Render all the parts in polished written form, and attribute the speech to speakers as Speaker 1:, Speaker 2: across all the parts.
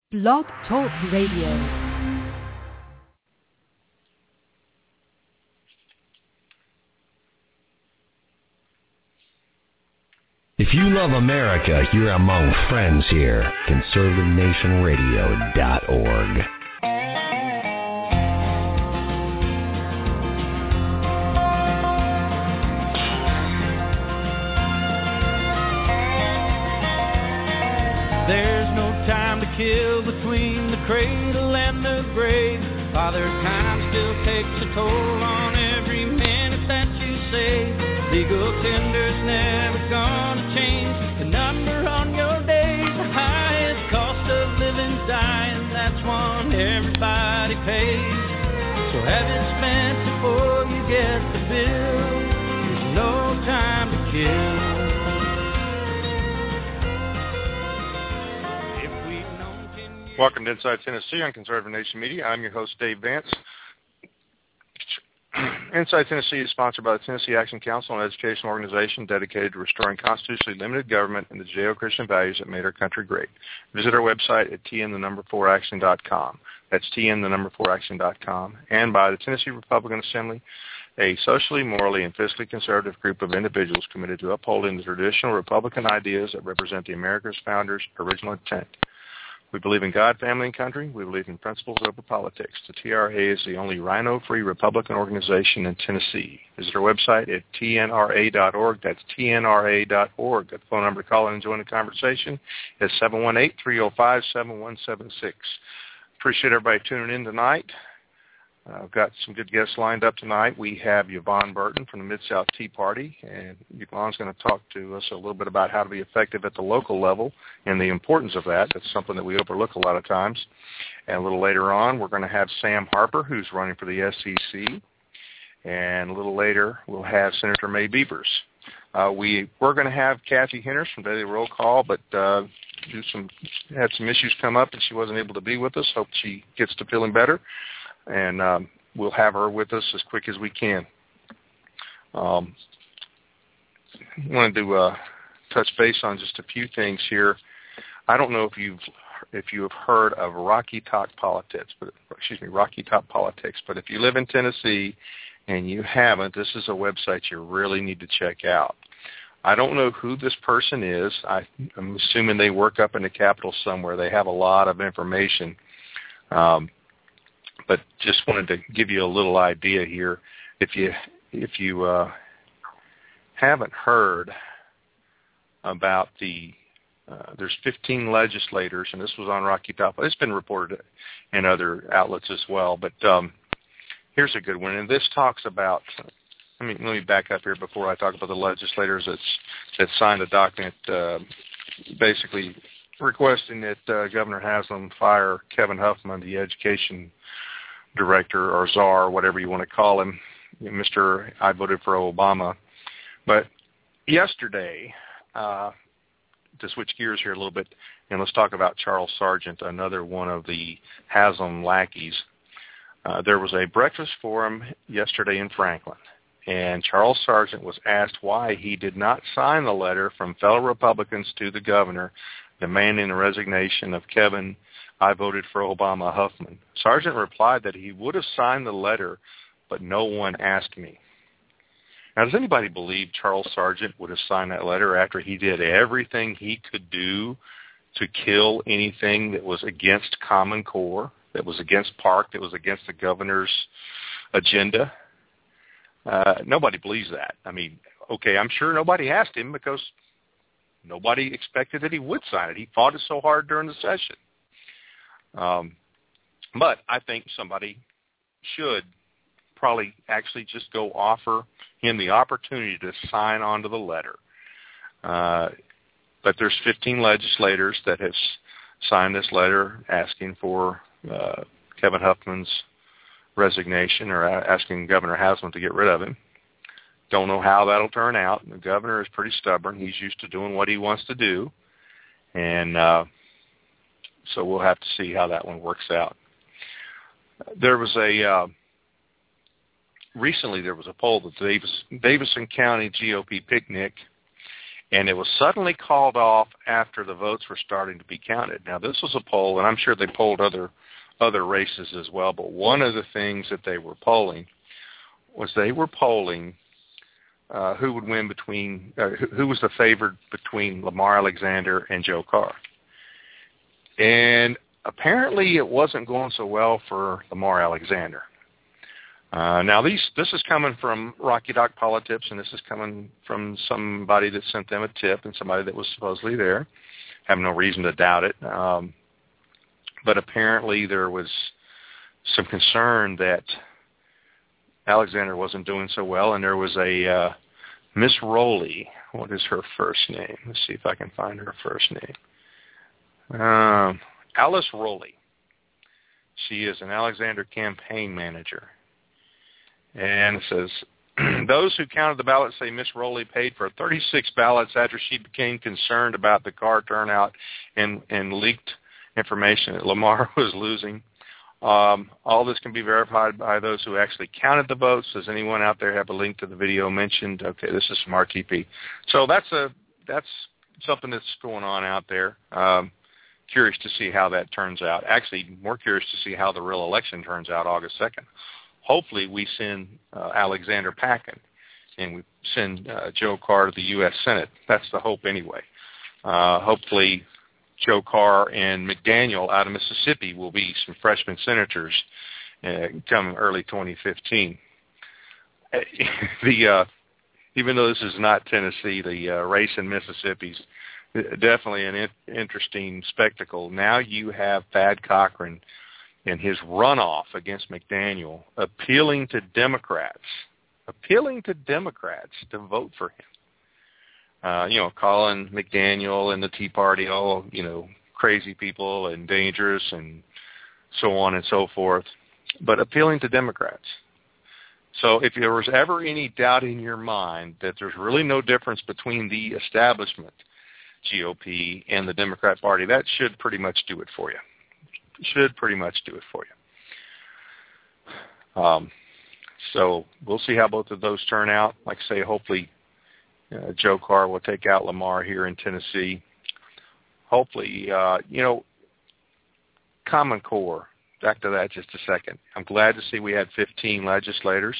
Speaker 1: Blog Talk Radio.
Speaker 2: If you love America, you're among friends here. ConservativeNationRadio.org.
Speaker 3: There's no time to kill between the cradle and the grave. Father time still takes a toll on every minute that you save. Legal tender's never gonna change the number on your days. The highest cost of living's dying, that's one everybody pays. So have it spent before you get the bill. There's no time to kill.
Speaker 4: Welcome to Inside Tennessee on Conservative Nation Media. I'm your host, Dave Vance. Inside Tennessee is sponsored by the Tennessee Action Council, an educational organization dedicated to restoring constitutionally limited government and the Judeo-Christian values that made our country great. Visit our website at tn4action.com. That's tn4action.com. And by the Tennessee Republican Assembly, a socially, morally, and fiscally conservative group of individuals committed to upholding the traditional Republican ideas that represent the America's founders' original intent. We believe in God, family, and country. We believe in principles over politics. The TRA is the only rhino-free Republican organization in Tennessee. Visit our website at tnra.org. That's tnra.org. The phone number to call in and join the conversation is 718-305-7176. Appreciate everybody tuning in tonight. I've got some good guests lined up tonight. We have Yvonne Burton from the Mid-South Tea Party, and Yvonne's going to talk to us a little bit about how to be effective at the local level and the importance of that. That's something that we overlook a lot of times. And a little later on, we're going to have Sam Harper, who's running for the SEC, and a little later, we'll have Senator May Beavers. We're going to have Kathy Henners from Daily Roll Call, but had some issues come up, and she wasn't able to be with us. Hope she gets to feeling better. And we'll have her with us as quick as we can. I wanted to touch base on just a few things here. I don't know if you have heard of Rocky Top Politics, but if you live in Tennessee and you haven't, this is a website you really need to check out. I don't know who this person is. I'm assuming they work up in the Capitol somewhere. They have a lot of information. But just wanted to give you a little idea here. If you haven't heard about there's 15 legislators, and this was on Rocky Top. It's been reported in other outlets as well. But here's a good one, and this talks about. Let me back up here before I talk about the legislators that signed a document, basically requesting that Governor Haslam fire Kevin Huffman, the education director or czar, whatever you want to call him, Mr. I voted for Obama. But yesterday, to switch gears here a little bit, and let's talk about Charles Sargent, another one of the Haslam lackeys. There was a breakfast forum yesterday in Franklin, and Charles Sargent was asked why he did not sign the letter from fellow Republicans to the governor demanding the resignation of Kevin I voted for Obama Huffman. Sargent replied that he would have signed the letter, but no one asked me. Now, does anybody believe Charles Sargent would have signed that letter after he did everything he could do to kill anything that was against Common Core, that was against Park, that was against the governor's agenda? Nobody believes that. I mean, okay, I'm sure nobody asked him because nobody expected that he would sign it. He fought it so hard during the session. But I think somebody should probably actually just go offer him the opportunity to sign on to the letter. But there's 15 legislators that have signed this letter asking for Kevin Huffman's resignation or asking Governor Haslam to get rid of him. Don't know how that'll turn out. The governor is pretty stubborn. He's used to doing what he wants to do. And so we'll have to see how that one works out. Recently there was a poll, the Davidson County GOP picnic, And it was suddenly called off after the votes were starting to be counted. Now, this was a poll, and I'm sure they polled other races as well, but one of the things that they were polling was who would win between, who was the favored between Lamar Alexander and Joe Carr. And apparently it wasn't going so well for Lamar Alexander. Now, this is coming from Rocky Dock Politics, and this is coming from somebody that sent them a tip and somebody that was supposedly there. Have no reason to doubt it. But apparently there was some concern that Alexander wasn't doing so well, and there was a Miss Rowley. What is her first name? Let's see if I can find her first name. Alice Rowley. She is an Alexander campaign manager. And it says, those who counted the ballots say Miss Rowley paid for 36 ballots after she became concerned about the Carr turnout and leaked information that Lamar was losing. All this can be verified by those who actually counted the votes. Does anyone out there have a link to the video mentioned? Okay, this is from RTP. So that's something that's going on out there. Curious to see how that turns out. Actually, more curious to see how the real election turns out August 2nd. Hopefully we send Alexander packing, and we send Joe Carr to the U.S. Senate. That's the hope anyway. Hopefully Joe Carr and McDaniel out of Mississippi will be some freshman senators come early 2015. Even though this is not Tennessee, the race in Mississippi is definitely an interesting spectacle. Now you have Thad Cochran and his runoff against McDaniel appealing to Democrats to vote for him. Calling McDaniel and the Tea Party all, crazy people and dangerous and so on and so forth, but appealing to Democrats. So if there was ever any doubt in your mind that there's really no difference between the establishment, GOP, and the Democrat Party, that should pretty much do it for you. So we'll see how both of those turn out. Like I say, hopefully Joe Carr will take out Lamar here in Tennessee. Hopefully, Common Core, back to that just a second. I'm glad to see we had 15 legislators.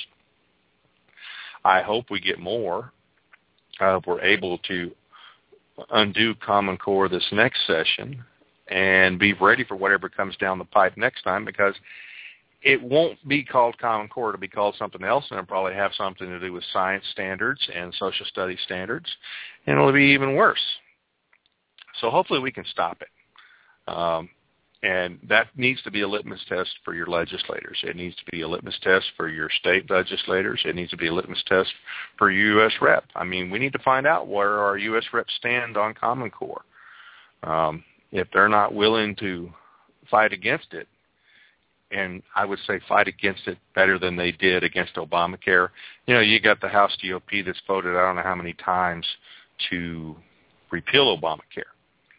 Speaker 4: I hope we get more. I hope we're able to undo Common Core this next session and be ready for whatever comes down the pipe next time, because it won't be called Common Core. It'll be called something else, and it'll probably have something to do with science standards and social studies standards, and it'll be even worse. So hopefully we can stop it. And that needs to be a litmus test for your legislators. It needs to be a litmus test for your state legislators. It needs to be a litmus test for your U.S. rep. I mean, we need to find out where our U.S. reps stand on Common Core. If they're not willing to fight against it, and I would say fight against it better than they did against Obamacare. You got the House GOP that's voted I don't know how many times to repeal Obamacare.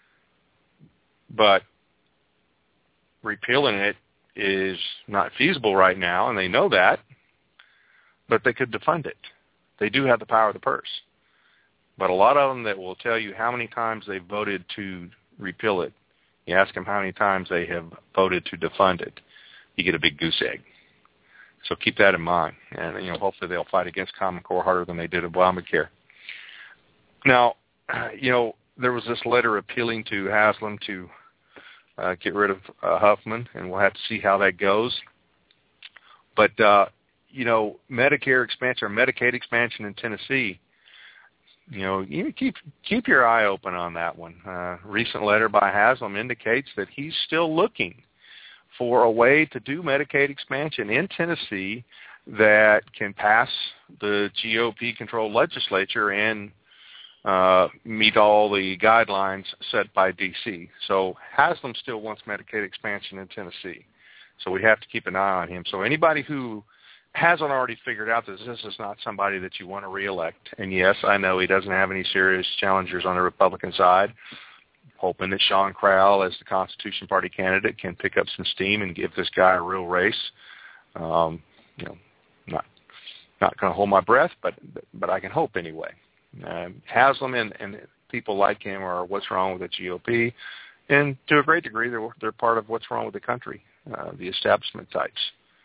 Speaker 4: But repealing it is not feasible right now, and they know that, but they could defund it. They do have the power of the purse. But a lot of them that will tell you how many times they voted to repeal it, you ask them how many times they have voted to defund it, you get a big goose egg. So keep that in mind. And, hopefully they'll fight against Common Core harder than they did Obamacare. Now, there was this letter appealing to Haslam to get rid of Huffman, and we'll have to see how that goes. But, Medicare expansion or Medicaid expansion in Tennessee, you keep your eye open on that one. Recent letter by Haslam indicates that he's still looking for a way to do Medicaid expansion in Tennessee that can pass the GOP-controlled legislature and meet all the guidelines set by D.C. So Haslam still wants Medicaid expansion in Tennessee. So we have to keep an eye on him. So anybody who hasn't already figured out that this is not somebody that you want to reelect, and yes, I know he doesn't have any serious challengers on the Republican side, hoping that Sean Crowell, as the Constitution Party candidate, can pick up some steam and give this guy a real race. Not going to hold my breath, but I can hope anyway. Haslam and people like him are what's wrong with the GOP, and to a great degree, they're part of what's wrong with the country, the establishment types.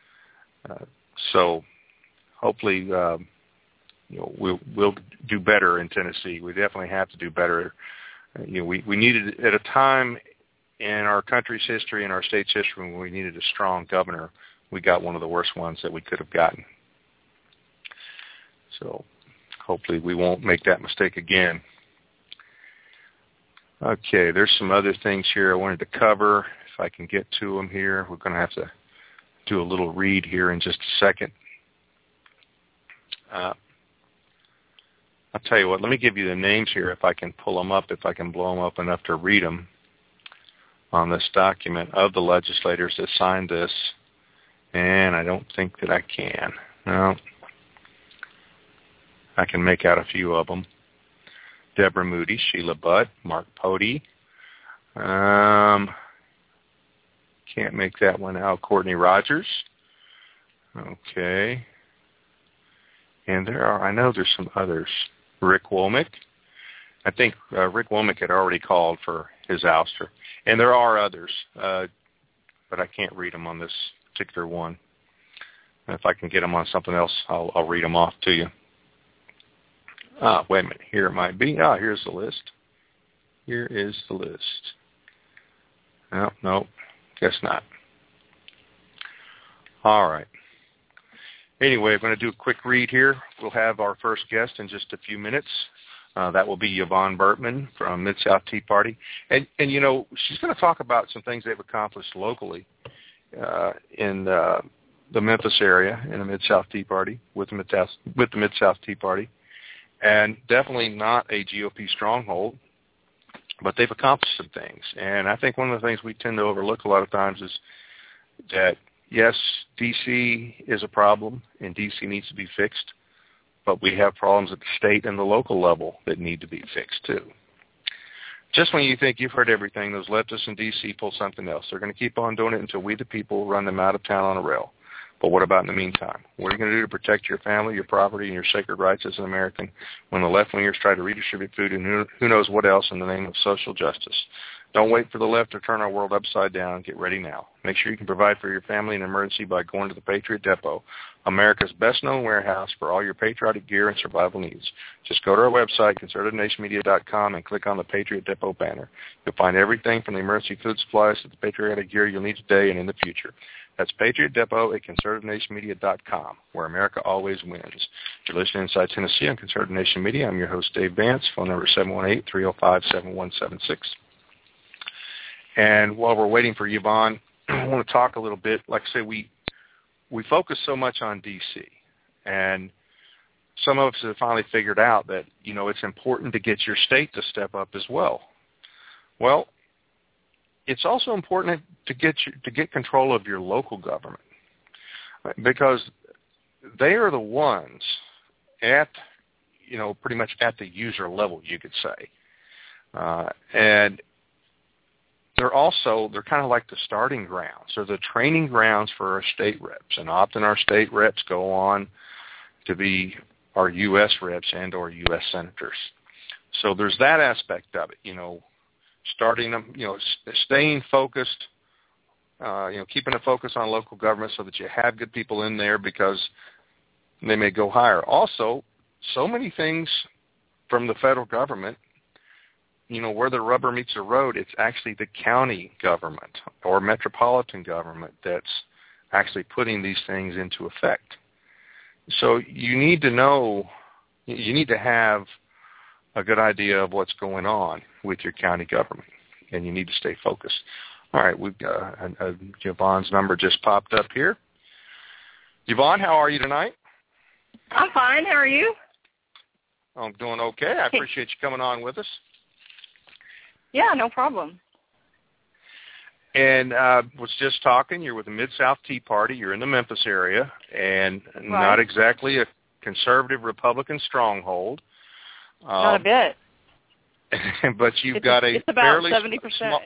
Speaker 4: So hopefully, we'll do better in Tennessee. We definitely have to do better. We needed, at a time in our country's history and our state's history when we needed a strong governor, we got one of the worst ones that we could have gotten. So hopefully we won't make that mistake again. Okay, there's some other things here I wanted to cover. If I can get to them here, we're going to have to do a little read here in just a second. I'll tell you what, let me give you the names here if I can pull them up, if I can blow them up enough to read them on this document of the legislators that signed this, and I don't think that I can. No, I can make out a few of them. Deborah Moody, Sheila Butt, Mark Pody. Can't make that one out. Courtney Rogers. Okay. And I know there's some others. Rick Womack. I think Rick Womack had already called for his ouster. And there are others, but I can't read them on this particular one. If I can get them on something else, I'll read them off to you. Wait a minute. Here it might be. Here's the list. Here is the list. No, guess not. All right. Anyway, I'm going to do a quick read here. We'll have our first guest in just a few minutes. That will be Yvonne Bertman from Mid-South Tea Party. And she's going to talk about some things they've accomplished locally in the Memphis area in the Mid-South Tea Party, with the Mid-South Tea Party. And definitely not a GOP stronghold, but they've accomplished some things. And I think one of the things we tend to overlook a lot of times is that, yes, D.C. is a problem, and D.C. needs to be fixed, but we have problems at the state and the local level that need to be fixed, too. Just when you think you've heard everything, those leftists in D.C. pull something else. They're going to keep on doing it until we, the people, run them out of town on a rail. But what about in the meantime? What are you going to do to protect your family, your property, and your sacred rights as an American when the left-wingers try to redistribute food and who knows what else in the name of social justice? Don't wait for the left to turn our world upside down. Get ready now. Make sure you can provide for your family in an emergency by going to the Patriot Depot, America's best-known warehouse for all your patriotic gear and survival needs. Just go to our website, conservativenationmedia.com, and click on the Patriot Depot banner. You'll find everything from the emergency food supplies to the patriotic gear you'll need today and in the future. That's Patriot Depot at conservativenationmedia.com, where America always wins. You're listening Inside Tennessee on Conservative Nation Media. I'm your host, Dave Vance. Phone number 718-305-7176. And while we're waiting for Yvonne, I want to talk a little bit. Like I say, we focus so much on D.C., and some of us have finally figured out that, it's important to get your state to step up as well. Well, it's also important to get control of your local government, because they are the ones at, pretty much at the user level, you could say. And they're kind of like the starting grounds or the training grounds for our state reps. And often our state reps go on to be our U.S. reps and or U.S. senators. So there's that aspect of it, starting them, staying focused, keeping a focus on local government so that you have good people in there because they may go higher. Also, so many things from the federal government, where the rubber meets the road, it's actually the county government or metropolitan government that's actually putting these things into effect. So you need to have a good idea of what's going on with your county government, and you need to stay focused. All right, we've got Yvonne's number just popped up here. Yvonne, how are you tonight?
Speaker 5: I'm fine. How are you?
Speaker 4: I'm doing okay. I appreciate you coming on with us.
Speaker 5: Yeah, no problem.
Speaker 4: And was just talking, you're with the Mid-South Tea Party. You're in the Memphis area, and
Speaker 5: right.
Speaker 4: Not exactly a conservative Republican stronghold.
Speaker 5: Not a bit.
Speaker 4: But you've got a
Speaker 5: it's about
Speaker 4: fairly
Speaker 5: 70%.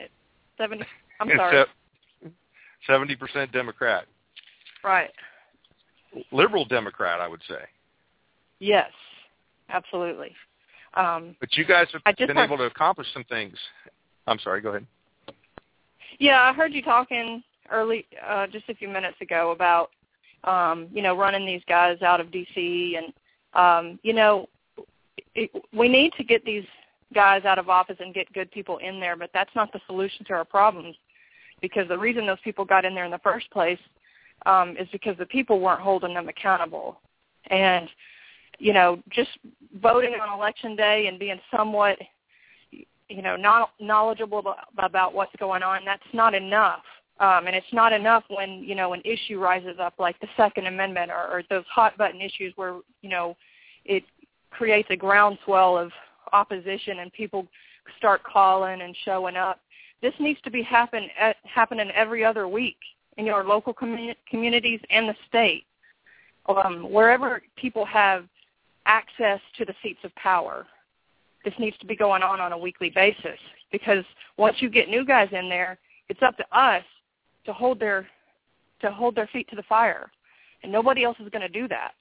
Speaker 4: 70% Democrat.
Speaker 5: Right.
Speaker 4: Liberal Democrat, I would say.
Speaker 5: Yes, absolutely.
Speaker 4: But you guys have been able to accomplish some things. I'm sorry, go ahead.
Speaker 5: Yeah, I heard you talking early, just a few minutes ago about, running these guys out of D.C. And, we need to get these guys out of office and get good people in there, but that's not the solution to our problems, because the reason those people got in there in the first place is because the people weren't holding them accountable. And, just voting on Election Day and being somewhat, not knowledgeable about what's going on, that's not enough. And it's not enough when, an issue rises up like the Second Amendment or those hot-button issues where, it creates a groundswell of opposition and people start calling and showing up. This needs to be happening every other week in your local communities and the state, wherever people have access to the seats of power. This needs to be going on a weekly basis, because once you get new guys in there, it's up to us to hold their feet to the fire, and nobody else is going to do that.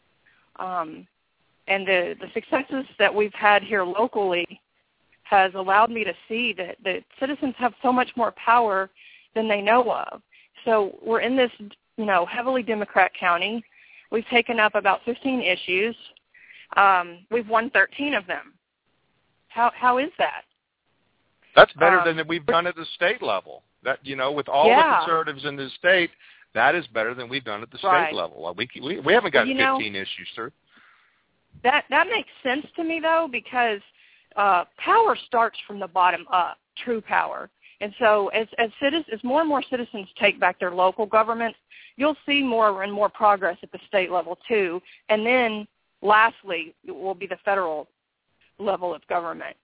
Speaker 5: And the successes that we've had here locally has allowed me to see that citizens have so much more power than they know of. So we're in this, heavily Democrat county. We've taken up about 15 issues. We've won 13 of them. How is that?
Speaker 4: That's better than we've done at the state level. That, with all the conservatives in the state, that is better than we've done at the state level. We haven't got 15 issues through.
Speaker 5: That makes sense to me, though, because power starts from the bottom up, true power. And so as more and more citizens take back their local governments, you'll see more and more progress at the state level, too. And then, lastly, it will be the federal level of government.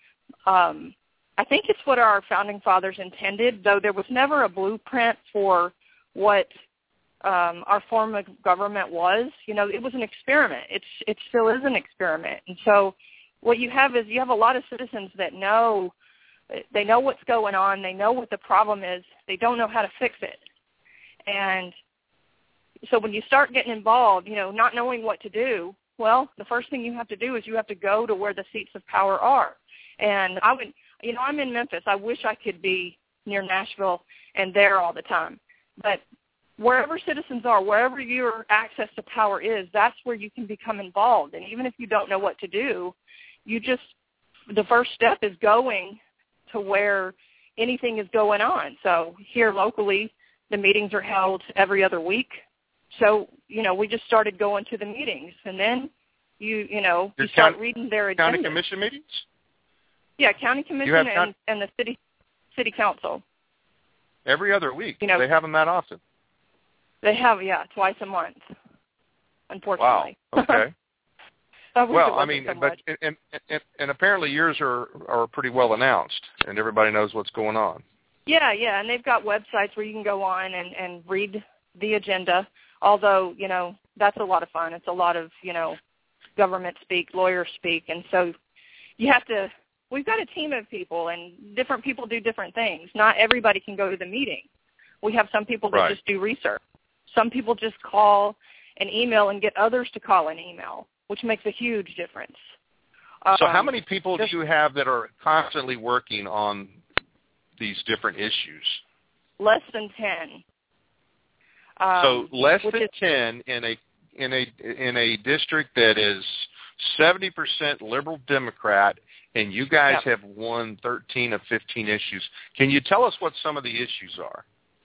Speaker 5: I think it's what our founding fathers intended, though there was never a blueprint for what our form of government was. It was an experiment. It still is an experiment. And so what you have is you have a lot of citizens that know what's going on. They know what the problem is. They don't know how to fix it. And so when you start getting involved, not knowing what to do, well, the first thing you have to do is you have to go to where the seats of power are. And I'm in Memphis. I wish I could be near Nashville and there all the time. But wherever citizens are, wherever your access to power is, that's where you can become involved. And even if you don't know what to do, the first step is going to where anything is going on. So here locally, the meetings are held every other week. So, we just started going to the meetings, and then you start reading their agenda.
Speaker 4: County commission meetings?
Speaker 5: Yeah, county commission and the city council.
Speaker 4: Every other week? They have them that often?
Speaker 5: They have, twice a month, unfortunately.
Speaker 4: Wow, okay.
Speaker 5: Well,
Speaker 4: and apparently yours are pretty well announced, and everybody knows what's going on.
Speaker 5: Yeah, and they've got websites where you can go on and read the agenda, although, that's a lot of fun. It's a lot of, government speak, lawyers speak, and so we've got a team of people, and different people do different things. Not everybody can go to the meeting. We have some people that just do research. Some people just call an email and get others to call an email, which makes a huge difference.
Speaker 4: So how many people do you have that are constantly working on these different issues?
Speaker 5: Less than 10.
Speaker 4: So less than 10 in a district that is 70% liberal Democrat, and you guys have won 13 of 15 issues. Can you tell us what some of the issues are?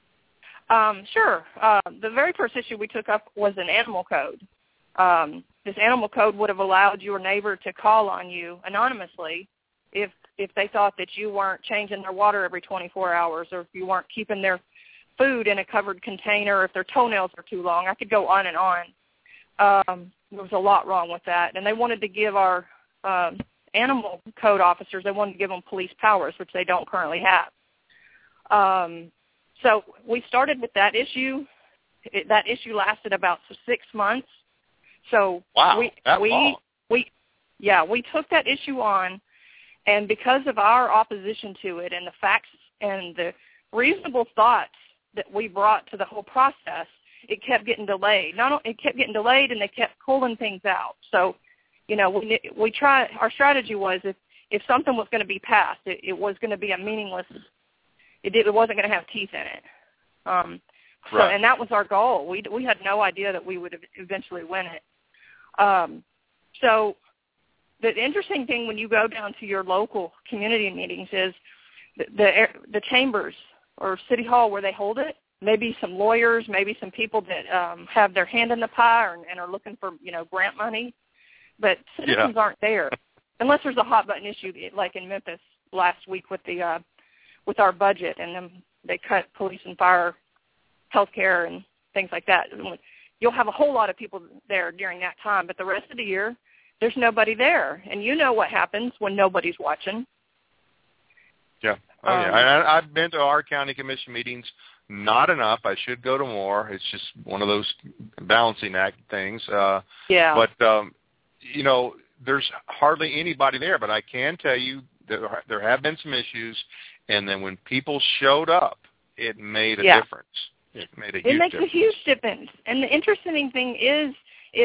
Speaker 5: Sure. The very first issue we took up was an animal code. This animal code would have allowed your neighbor to call on you anonymously if they thought that you weren't changing their water every 24 hours, or if you weren't keeping their food in a covered container, or if their toenails were too long. I could go on and on. There was a lot wrong with that. And they wanted to give our animal code officers, they wanted to give them police powers, which they don't currently have. So we started with that issue. That issue lasted about 6 months. So
Speaker 4: wow,
Speaker 5: long. We took that issue on, and because of our opposition to it and the facts and the reasonable thoughts that we brought to the whole process, it kept getting delayed. It kept getting delayed, and they kept pulling things out. So we try. Our strategy was if something was going to be passed, it was going to be a meaningless. It wasn't going to have teeth in it. So,
Speaker 4: right.
Speaker 5: And that was our goal. We had no idea that we would eventually win it. So the interesting thing when you go down to your local community meetings is the chambers or city hall where they hold it. Maybe some lawyers, maybe some people that have their hand in the pie and are looking for grant money, but citizens aren't there unless there's a hot button issue like in Memphis last week with our budget, and then they cut police and fire, healthcare, and things like that. You'll have a whole lot of people there during that time, but the rest of the year, there's nobody there. And you know what happens when nobody's watching.
Speaker 4: Yeah. Oh, yeah. I've been to our county commission meetings. Not enough. I should go to more. It's just one of those balancing act things. But, there's hardly anybody there. But I can tell you that there have been some issues, and then when people showed up, it made a difference. It made a huge difference. It makes a huge difference.
Speaker 5: And the interesting thing is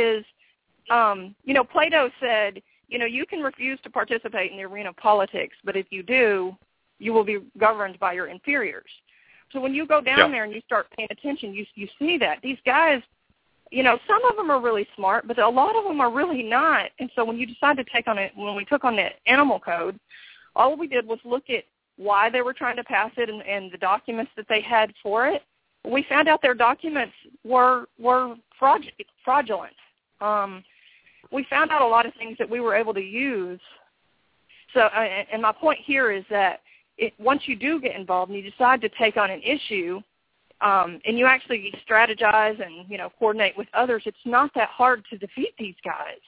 Speaker 5: Plato said, you can refuse to participate in the arena of politics, but if you do, you will be governed by your inferiors. So when you go down there and you start paying attention, you see that. These guys, some of them are really smart, but a lot of them are really not. And so when you decide to when we took on the animal code, all we did was look at why they were trying to pass it and the documents that they had for it. We found out their documents were fraudulent. We found out a lot of things that we were able to use. So, and my point here is that once you do get involved and you decide to take on an issue, and you actually strategize and coordinate with others, it's not that hard to defeat these guys.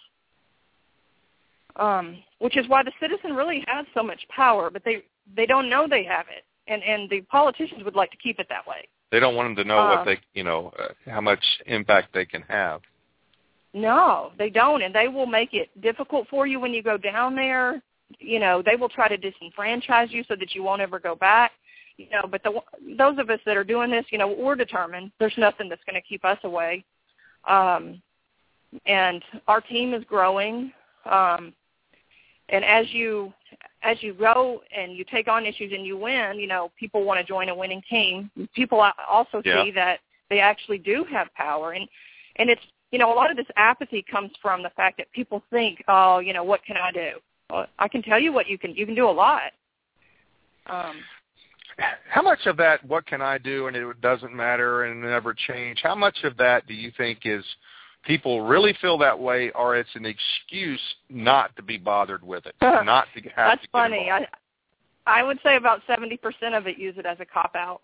Speaker 5: Which is why the citizen really has so much power, but they don't know they have it, and the politicians would like to keep it that way.
Speaker 4: They don't want them to know what they, how much impact they can have.
Speaker 5: No, they don't, and they will make it difficult for you when you go down there. They will try to disenfranchise you so that you won't ever go back. But those of us that are doing this, we're determined. There's nothing that's going to keep us away. And our team is growing. And as you go and you take on issues and you win, people want to join a winning team. People also see that they actually do have power. And it's, a lot of this apathy comes from the fact that people think, oh, what can I do? Well, I can tell you what you can do a lot.
Speaker 4: How much of that, what can I do, and it doesn't matter and never change, how much of that do you think is people really feel that way, or it's an excuse not to be bothered with it, not to have
Speaker 5: That's
Speaker 4: to get
Speaker 5: funny.
Speaker 4: involved?
Speaker 5: I would say about 70% of it use it as a cop-out.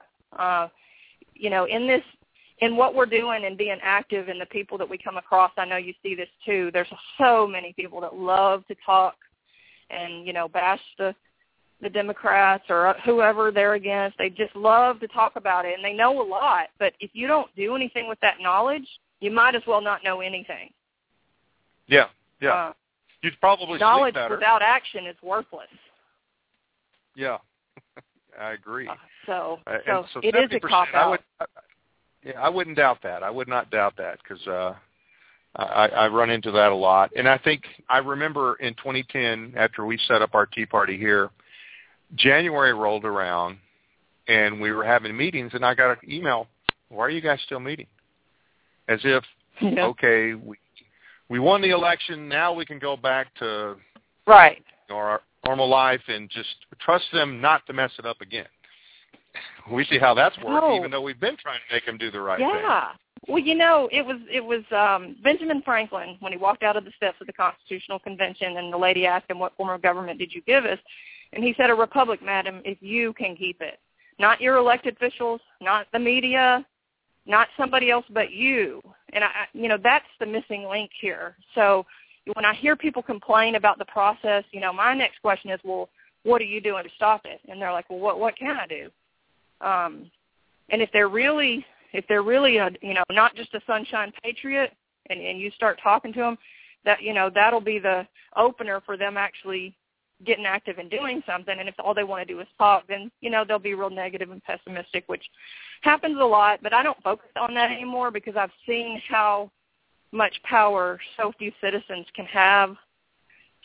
Speaker 5: In what we're doing and being active and the people that we come across, I know you see this too, there's so many people that love to talk and, bash the Democrats or whoever they're against. They just love to talk about it, and they know a lot. But if you don't do anything with that knowledge, you might as well not know anything.
Speaker 4: Yeah. You'd probably
Speaker 5: knowledge
Speaker 4: sleep better.
Speaker 5: Without action is worthless.
Speaker 4: Yeah, I agree.
Speaker 5: So
Speaker 4: it is a cop-out. I wouldn't doubt that. I would not doubt that because I run into that a lot. And I think I remember in 2010, after we set up our Tea Party here, January rolled around, and we were having meetings, and I got an email, why are you guys still meeting? As if, okay, we won the election, now we can go back to our normal life and just trust them not to mess it up again. We see how that's worked, even though we've been trying to make them do the right thing.
Speaker 5: Yeah. Well, it was Benjamin Franklin when he walked out of the steps of the Constitutional Convention, and the lady asked him, what form of government did you give us? And he said, a republic, madam, if you can keep it. Not your elected officials, not the media, not somebody else but you. And, that's the missing link here. So when I hear people complain about the process, my next question is, well, what are you doing to stop it? And they're like, well, what can I do? And if they're really not just a sunshine patriot, and you start talking to them, that that'll be the opener for them actually getting active and doing something. And if all they want to do is talk, then they'll be real negative and pessimistic, which happens a lot. But I don't focus on that anymore because I've seen how much power so few citizens can have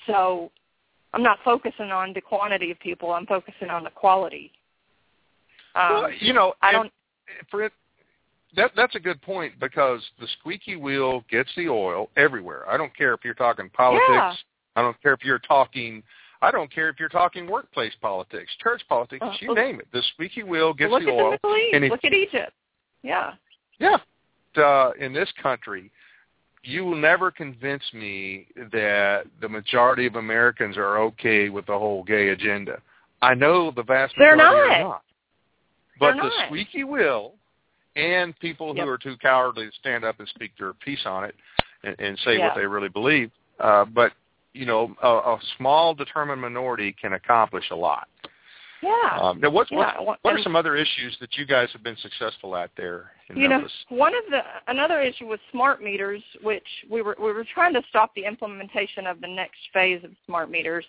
Speaker 5: So I'm not focusing on the quantity of people. I'm focusing on the quality.
Speaker 4: Well, you know, that's a good point, because the squeaky wheel gets the oil everywhere. I don't care if you're talking politics.
Speaker 5: Yeah.
Speaker 4: I don't care if you're talking workplace politics, church politics, you name it. The squeaky wheel gets the oil.
Speaker 5: Look at the Middle East. Look at Egypt. Yeah.
Speaker 4: Yeah. In this country, you will never convince me that the majority of Americans are okay with the whole gay agenda. I know the vast majority are not. But the squeaky wheel and people who are too cowardly to stand up and speak their piece on it and say what they really believe. But, you know, a small determined minority can accomplish a lot.
Speaker 5: Yeah.
Speaker 4: Now what are some other issues that you guys have been successful at there in Memphis?
Speaker 5: Another issue was smart meters, which we were trying to stop the implementation of the next phase of smart meters,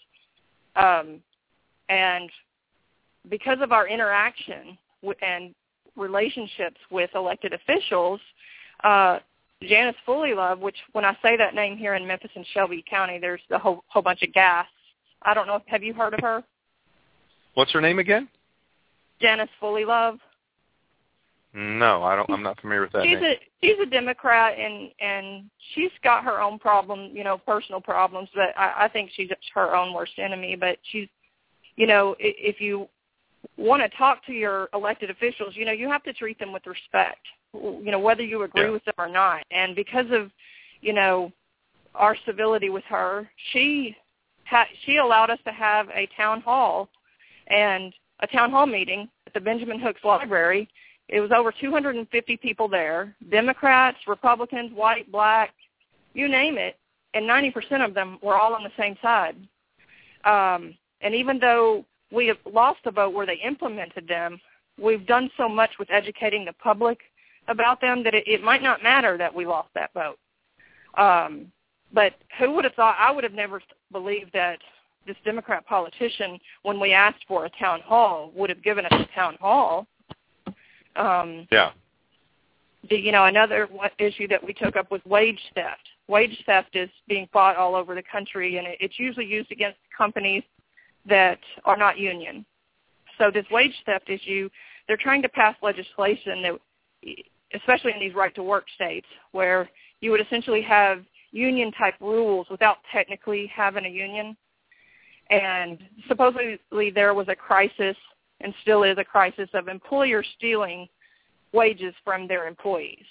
Speaker 5: and because of our interaction and relationships with elected officials, Janice Fullilove, which when I say that name here in Memphis and Shelby County, there's a whole bunch of gas. I don't know. Have you heard of her?
Speaker 4: What's her name again?
Speaker 5: Janice Fullilove.
Speaker 4: No, I'm not familiar with that name.
Speaker 5: She's a Democrat, and she's got her own problem, you know, personal problems. But I think she's her own worst enemy. But she's, you know, if you want to talk to your elected officials, you know, you have to treat them with respect, you know, whether you agree with them or not. And because of, you know, our civility with her, she allowed us to have a town hall meeting at the Benjamin Hooks Library. It was over 250 people there, Democrats, Republicans, white, black, you name it, and 90% of them were all on the same side. And even though we have lost a vote where they implemented them, we've done so much with educating the public about them that it might not matter that we lost that vote. But who would have thought? I would have never believed that this Democrat politician, when we asked for a town hall, would have given us a town hall. Another issue that we took up was wage theft. Wage theft is being fought all over the country, and it's usually used against companies that are not union. So this wage theft issue, they're trying to pass legislation that, especially in these right-to-work states, where you would essentially have union-type rules without technically having a union. And supposedly there was a crisis, and still is a crisis, of employers stealing wages from their employees.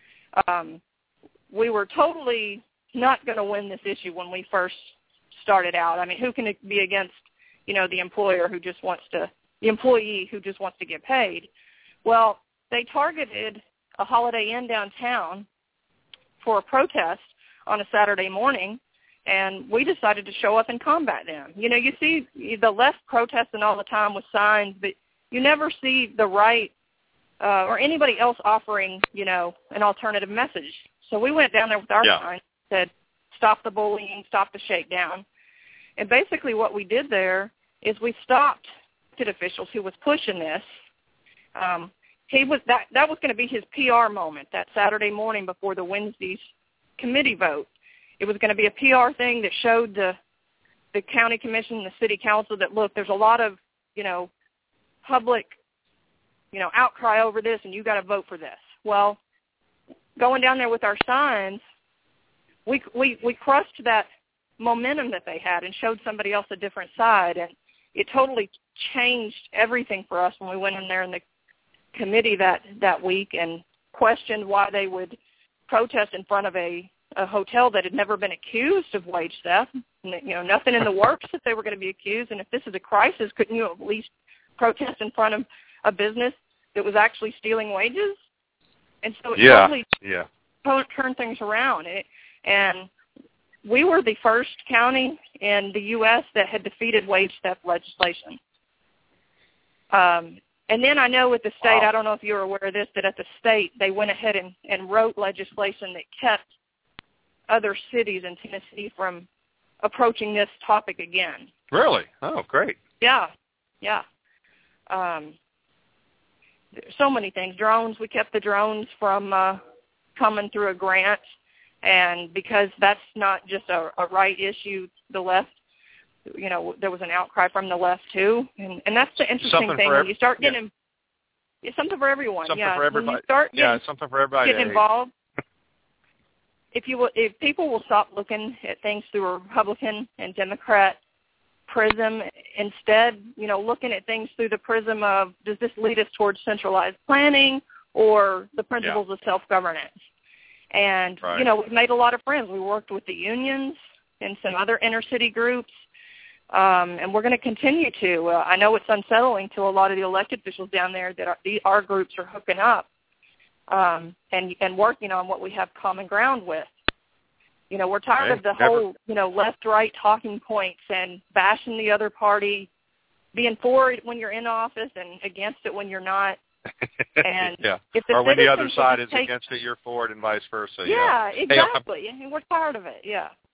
Speaker 5: We were totally not going to win this issue when we first started out. I mean, who can be against, you know, the employee who just wants to get paid? Well, they targeted a Holiday Inn downtown for a protest on a Saturday morning, and we decided to show up and combat them. You know, you see the left protesting all the time with signs, but you never see the right or anybody else offering, you know, an alternative message. So we went down there with our sign, said, stop the bullying, stop the shakedown. And basically what we did there is we stopped elected officials who was pushing this. That was going to be his PR moment that Saturday morning before the Wednesday's committee vote. It was going to be a PR thing that showed the county commission, the city council, that, look, there's a lot of, you know, public, you know, outcry over this, and you got to vote for this. Well, going down there with our signs, we crushed that momentum that they had and showed somebody else a different side, and it totally changed everything for us when we went in there in the committee that week and questioned why they would protest in front of a hotel that had never been accused of wage theft. You know, nothing in the works that they were going to be accused. And if this is a crisis, couldn't you at least protest in front of a business that was actually stealing wages? And so it totally turned things around. And we were the first county in the U.S. that had defeated wage theft legislation. And then I know at the state, I don't know if you're aware of this, that at the state they went ahead and wrote legislation that kept other cities in Tennessee from approaching this topic again.
Speaker 4: Really? Oh, great.
Speaker 5: Yeah. So many things. Drones, we kept the drones from coming through a grant, and because that's not just a right issue the left, there was an outcry from the left too, and that's the interesting thing when you start getting something for everyone.
Speaker 4: Something
Speaker 5: for
Speaker 4: everybody.
Speaker 5: When you start
Speaker 4: something for everybody.
Speaker 5: Getting involved. If people will stop looking at things through a Republican and Democrat prism, instead, looking at things through the prism of, does this lead us towards centralized planning or the principles of self-governance? And, we've made a lot of friends. We worked with the unions and some other inner-city groups, and we're going to continue to. I know it's unsettling to a lot of the elected officials down there that our groups are hooking up and working on what we have common ground with. We're tired of the whole, left-right talking points and bashing the other party, being for it when you're in office and against it when you're not. And
Speaker 4: or when the other side is against it, you're for it, and vice versa.
Speaker 5: Yeah, exactly. Hey, we're tired of it,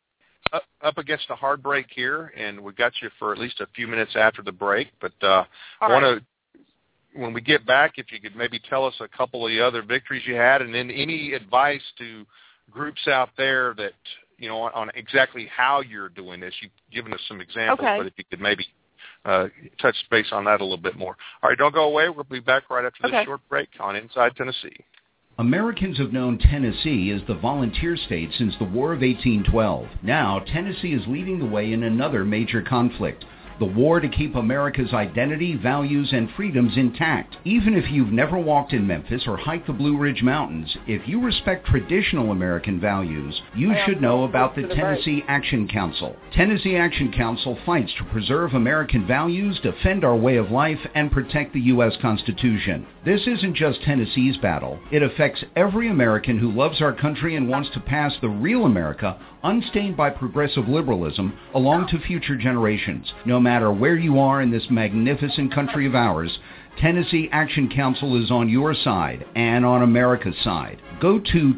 Speaker 4: Up against a hard break here, and we got you for at least a few minutes after the break. But I want to, when we get back, if you could maybe tell us a couple of the other victories you had, and then any advice to groups out there that, on exactly how you're doing this. You've given us some examples, but if you could maybe touch base on that a little bit more. All right, don't go away. We'll be back right after this short break on Inside Tennessee.
Speaker 6: Americans have known Tennessee as the volunteer state since the War of 1812. Now, Tennessee is leading the way in another major conflict, the war to keep America's identity, values, and freedoms intact. Even if you've never walked in Memphis or hiked the Blue Ridge Mountains, if you respect traditional American values, you should know about the Tennessee Action Council. Tennessee Action Council fights to preserve American values, defend our way of life, and protect the U.S. Constitution. This isn't just Tennessee's battle. It affects every American who loves our country and wants to pass the real America, unstained by progressive liberalism, along to future generations. No matter where you are in this magnificent country of ours, Tennessee Action Council is on your side and on America's side. Go to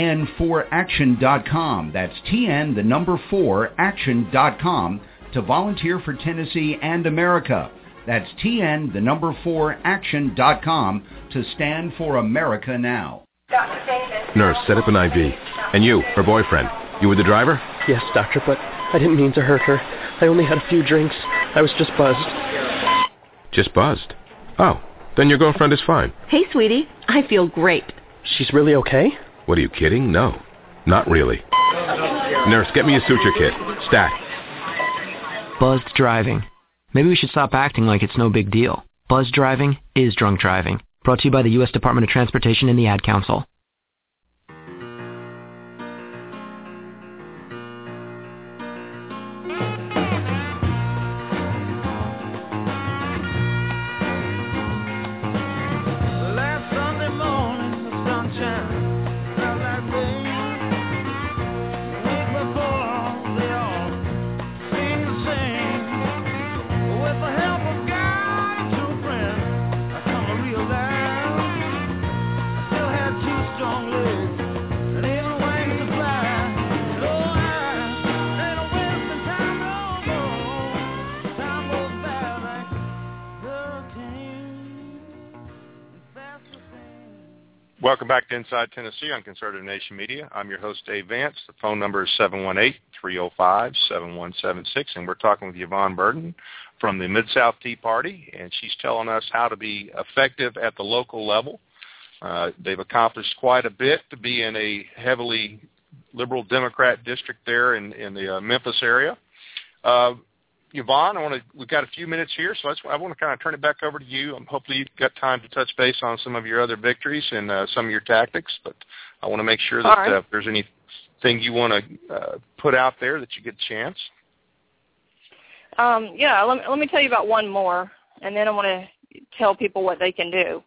Speaker 6: tn4action.com. That's TN, the number 4, action.com to volunteer for Tennessee and America. That's TN, the number 4, action.com to stand for America now.
Speaker 7: Nurse, set up an IV. And you, her boyfriend, you were the driver?
Speaker 8: Yes, doctor, but I didn't mean to hurt her. I only had a few drinks. I was just buzzed.
Speaker 7: Just buzzed? Oh, then your girlfriend is fine.
Speaker 9: Hey, sweetie. I feel great.
Speaker 8: She's really okay?
Speaker 7: What, are you kidding? No, not really. Nurse, get me a suture kit. Stat.
Speaker 10: Buzzed driving. Maybe we should stop acting like it's no big deal. Buzzed driving is drunk driving. Brought to you by the U.S. Department of Transportation and the Ad Council.
Speaker 4: Welcome back to Inside Tennessee on Conservative Nation Media. I'm your host, Dave Vance. The phone number is 718-305-7176, and we're talking with Yvonne Burden from the Mid-South Tea Party, and she's telling us how to be effective at the local level. They've accomplished quite a bit to be in a heavily liberal Democrat district there in the Memphis area. Yvonne, we've got a few minutes here, so I want to kind of turn it back over to you. Hopefully you've got time to touch base on some of your other victories and some of your tactics, but I want to make sure that if there's anything you want to put out there that you get a chance.
Speaker 5: Let me tell you about one more, and then I want to tell people what they can do.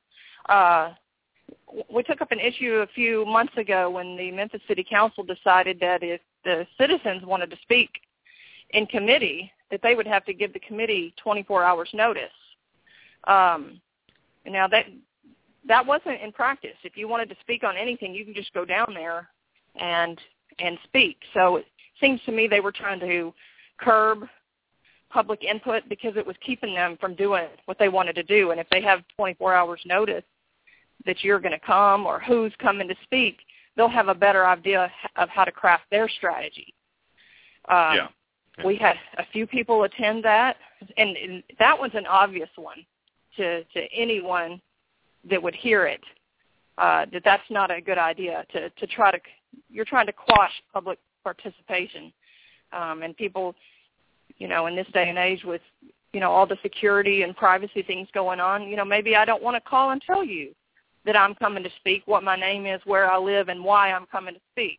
Speaker 5: We took up an issue a few months ago when the Memphis City Council decided that if the citizens wanted to speak in committee, that they would have to give the committee 24 hours notice. Now, that wasn't in practice. If you wanted to speak on anything, you can just go down there and speak. So it seems to me they were trying to curb public input because it was keeping them from doing what they wanted to do. And if they have 24 hours notice that you're going to come or who's coming to speak, they'll have a better idea of how to craft their strategy. We had a few people attend that, and that one's an obvious one to anyone that would hear it, that's not a good idea to try to, you're trying to quash public participation. And people, in this day and age with, all the security and privacy things going on, maybe I don't want to call and tell you that I'm coming to speak, what my name is, where I live, and why I'm coming to speak.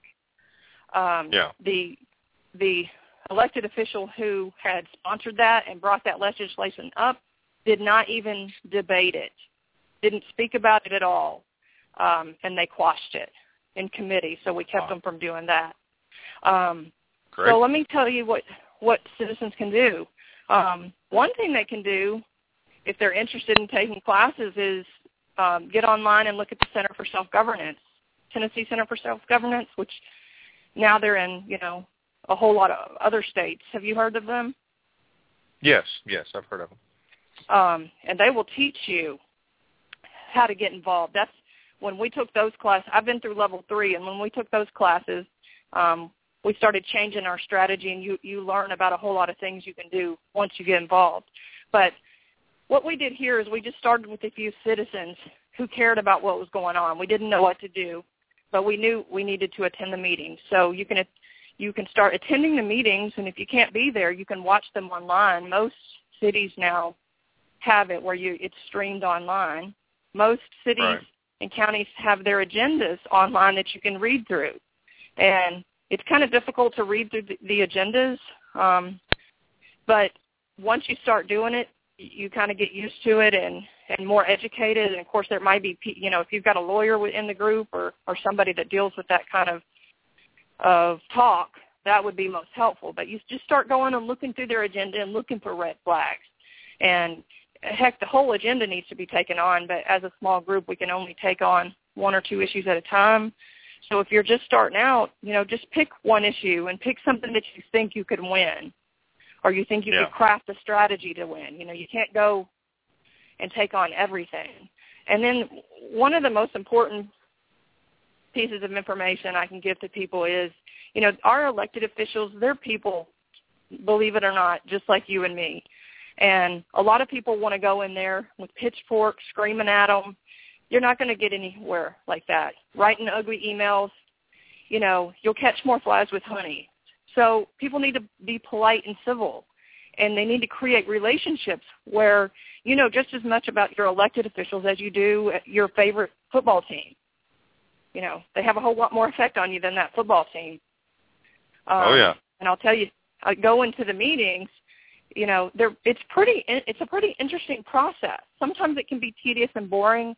Speaker 5: The elected official who had sponsored that and brought that legislation up did not even debate it, didn't speak about it at all, and they quashed it in committee, so we kept them from doing that. So let me tell you what citizens can do. One thing they can do, if they're interested in taking classes, is get online and look at the Center for Self-Governance, Tennessee Center for Self-Governance, which now they're in, a whole lot of other states. Have you heard of them?
Speaker 4: Yes, I've heard of them.
Speaker 5: And they will teach you how to get involved. That's when we took those classes. I've been through level 3, and when we took those classes, we started changing our strategy, and you learn about a whole lot of things you can do once you get involved. But what we did here is we just started with a few citizens who cared about what was going on. We didn't know what to do, but we knew we needed to attend the meetings. So you can start attending the meetings, and if you can't be there, you can watch them online. Most cities now have it where it's streamed online. Most cities and counties have their agendas online that you can read through. And it's kind of difficult to read through the agendas, but once you start doing it, you kind of get used to it and more educated. And, of course, there might be, if you've got a lawyer in the group or somebody that deals with that kind of talk, that would be most helpful. But you just start going and looking through their agenda and looking for red flags. And, heck, the whole agenda needs to be taken on, but as a small group, we can only take on 1 or 2 issues at a time. So if you're just starting out, just pick one issue and pick something that you think you could win or you think you could craft a strategy to win. You can't go and take on everything. And then one of the most important pieces of information I can give to people is, our elected officials, they're people, believe it or not, just like you and me. And a lot of people want to go in there with pitchforks screaming at them. You're not going to get anywhere like that. Writing ugly emails, you'll catch more flies with honey. So people need to be polite and civil, and they need to create relationships where you know just as much about your elected officials as you do your favorite football team. They have a whole lot more effect on you than that football team. And I'll tell you, going to the meetings, it's a pretty interesting process. Sometimes it can be tedious and boring.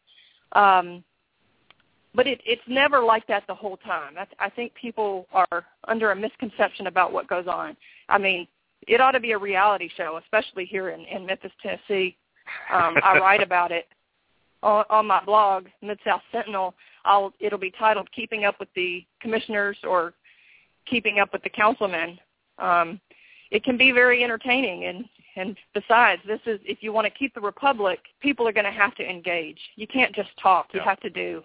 Speaker 5: But it's never like that the whole time. I think people are under a misconception about what goes on. I mean, it ought to be a reality show, especially here in Memphis, Tennessee. I write about it on my blog, Mid-South Sentinel. It'll be titled Keeping Up with the Commissioners or Keeping Up with the Councilmen. It can be very entertaining, and besides, this is, if you want to keep the republic, people are going to have to engage. You can't just talk. You have to do.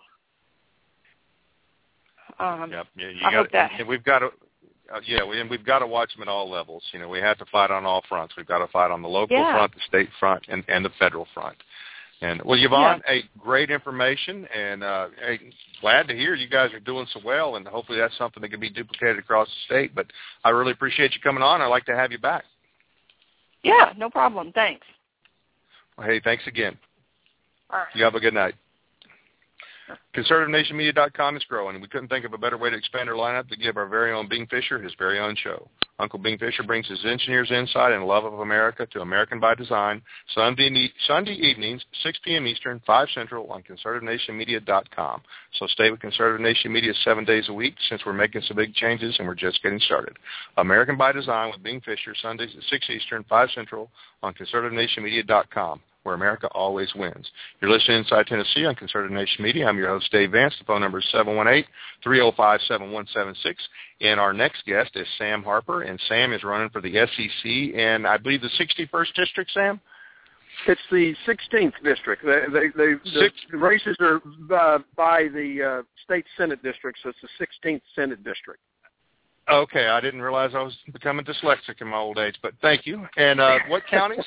Speaker 4: And we've got to, we've got to watch them at all levels. We have to fight on all fronts. We've got to fight on the local front, the state front, and the federal front. And well, Yvonne, great information, and glad to hear you guys are doing so well, and hopefully that's something that can be duplicated across the state. But I really appreciate you coming on. I'd like to have you back.
Speaker 5: Yeah, no problem. Thanks.
Speaker 4: Well, hey, thanks again.
Speaker 5: All right.
Speaker 4: You have a good night. ConservativeNationMedia.com is growing, and we couldn't think of a better way to expand our lineup to give our very own Bing Fisher his very own show. Uncle Bing Fisher brings his engineer's insight and love of America to American by Design, Sunday evenings, 6 p.m. Eastern, 5 Central on ConservativeNationMedia.com. So stay with Conservative Nation Media 7 days a week since we're making some big changes and we're just getting started. American by Design with Bing Fisher, Sundays at 6 Eastern, 5 Central on ConservativeNationMedia.com, where America always wins. You're listening Inside Tennessee on Conservative Nation Media. I'm your host, Dave Vance. The phone number is 718-305-7176. And our next guest is Sam Harper, and Sam is running for the SEC in, I believe, the 61st District, Sam?
Speaker 11: It's the 16th District. The races are by the state Senate district, so it's the 16th Senate District.
Speaker 4: Okay, I didn't realize I was becoming dyslexic in my old age, but thank you. And what counties?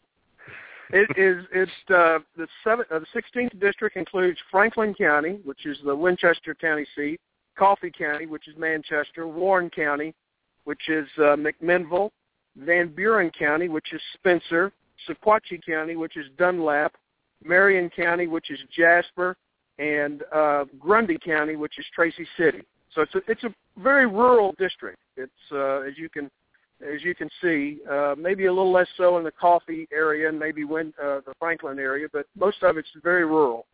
Speaker 11: It's the 16th district includes Franklin County, which is the Winchester County seat, Coffee County, which is Manchester, Warren County, which is McMinnville, Van Buren County, which is Spencer, Sequatchie County, which is Dunlap, Marion County, which is Jasper, and Grundy County, which is Tracy City. So it's a very rural district. It's as you can see, maybe a little less so in the Coffee area and maybe the Franklin area, but most of it's very rural.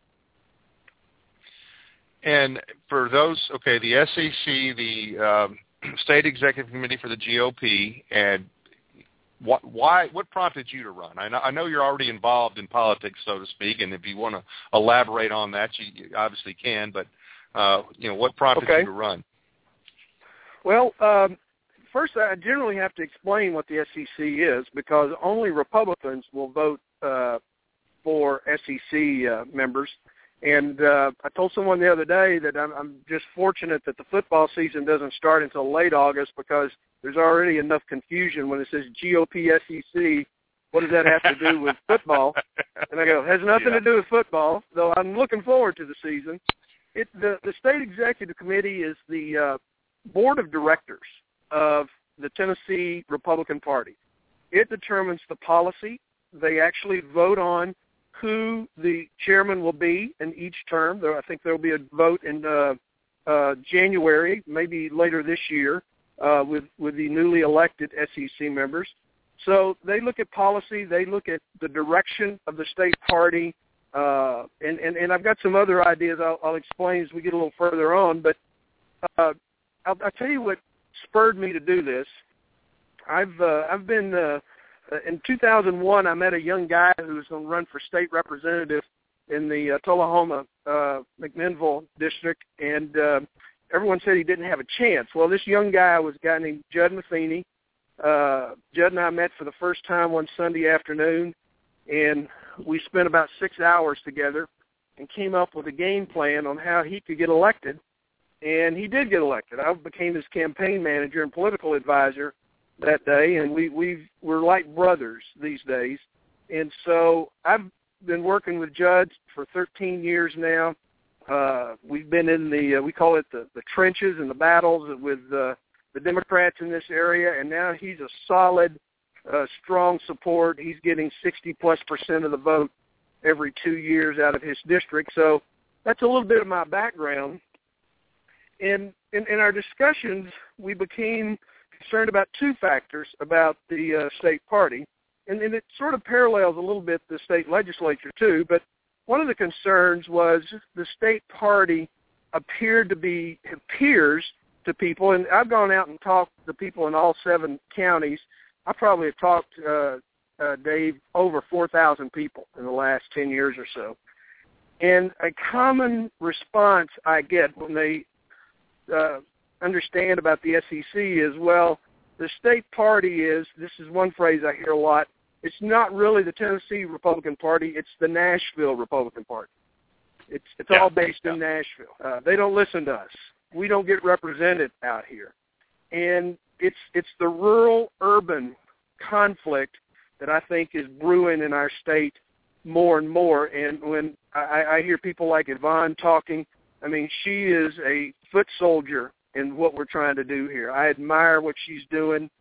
Speaker 11: And for those, the SEC, the State Executive Committee for the GOP, and what prompted you to run? I know you're already involved in politics, so to speak, and if you want to elaborate on that, you obviously can, but what prompted you to run? Well, first, I generally have to explain what the SEC is, because only Republicans will vote for SEC members. And I told someone the other day that I'm just fortunate that the football season doesn't start until late August, because there's already enough confusion when it says GOP SEC. What does that have to do with football? And I go, it has nothing to do with football, though I'm looking forward to the season. The State Executive Committee is the board of directors of the Tennessee Republican Party. It determines the policy. They actually vote on who the chairman will be in each term. I think there will be a vote in January, maybe later this year, with the newly elected SEC members. So they look at policy. They look at the direction of the state party. And I've got some other ideas I'll explain as we get a little further on. But I'll tell you what spurred me to do this. I've been in 2001. I met a young guy who was going to run for state representative in the Tullahoma McMinnville district, and everyone said he didn't have a chance. Well, this young guy was a guy named Judd Matheny. Judd and I met for the first time one Sunday afternoon, and we spent about 6 hours together and came up with a game plan on how he could get elected. And he did get elected. I became his campaign manager and political advisor that day, and we're like brothers these days. And so I've been working with Judd for 13 years now. We've been in we call it the trenches and the battles with the Democrats in this area, and now he's a solid, strong support. He's getting 60+% of the vote every 2 years out of his district. So that's a little bit of my background. In our discussions, we became concerned about two factors about the state party, and it sort of parallels a little bit the state legislature too, but one of the concerns was the state party appears to people, and I've gone out and talked to people in all 7 counties. I probably have talked, Dave, over 4,000 people in the last 10 years or so. And a common response I get when they understand about the SEC is, well, the state party this is one phrase I hear a lot, it's not really the Tennessee Republican Party, it's the Nashville Republican Party. It's all based in Nashville. They don't listen to us. We don't get represented out here. And it's the rural-urban conflict that I think is brewing in our state more and more. And when I hear people like Yvonne talking, I mean, she is a foot soldier in what we're trying to do here. I admire what she's doing.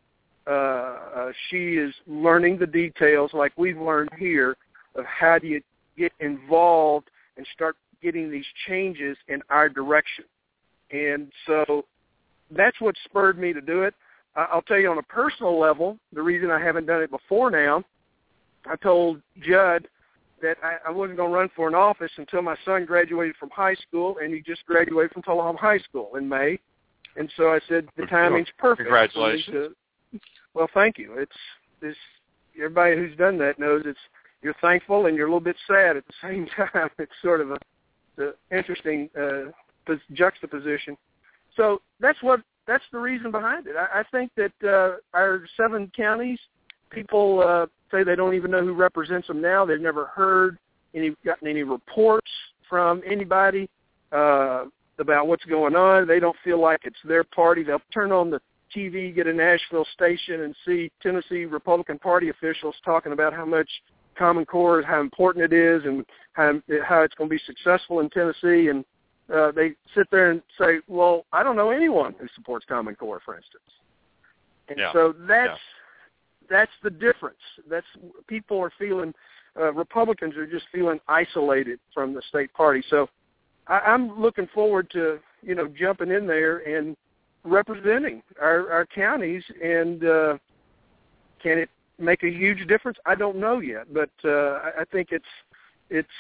Speaker 11: She is learning the details like we've learned here of how do you get involved and start getting these changes in our direction. And so that's what spurred me to do it. I'll tell you on a personal level, the reason I haven't done it before now, I told Judd that I wasn't going to run for an office until my son graduated from high school, and he just graduated from Tullahoma High School in May. And so I said, the timing's perfect.
Speaker 4: Congratulations.
Speaker 11: Well, thank you. It's everybody who's done that knows you're thankful and you're a little bit sad at the same time. It's sort of the interesting juxtaposition. So that's the reason behind it. I think that our 7 counties, people say they don't even know who represents them now. They've never gotten any reports from anybody.
Speaker 12: about what's going on. They don't feel like it's their party. They'll turn on the TV, get a Nashville station, and see Tennessee Republican Party officials talking about how much Common Core, how important it is, and how it's going to be successful in Tennessee. And they sit there and say, well, I don't know anyone who supports Common Core, for instance. And so that's the difference. That's people are feeling, Republicans are just feeling isolated from the state party. So I'm looking forward to, jumping in there and representing our counties. And can it make a huge difference? I don't know yet, but I think it's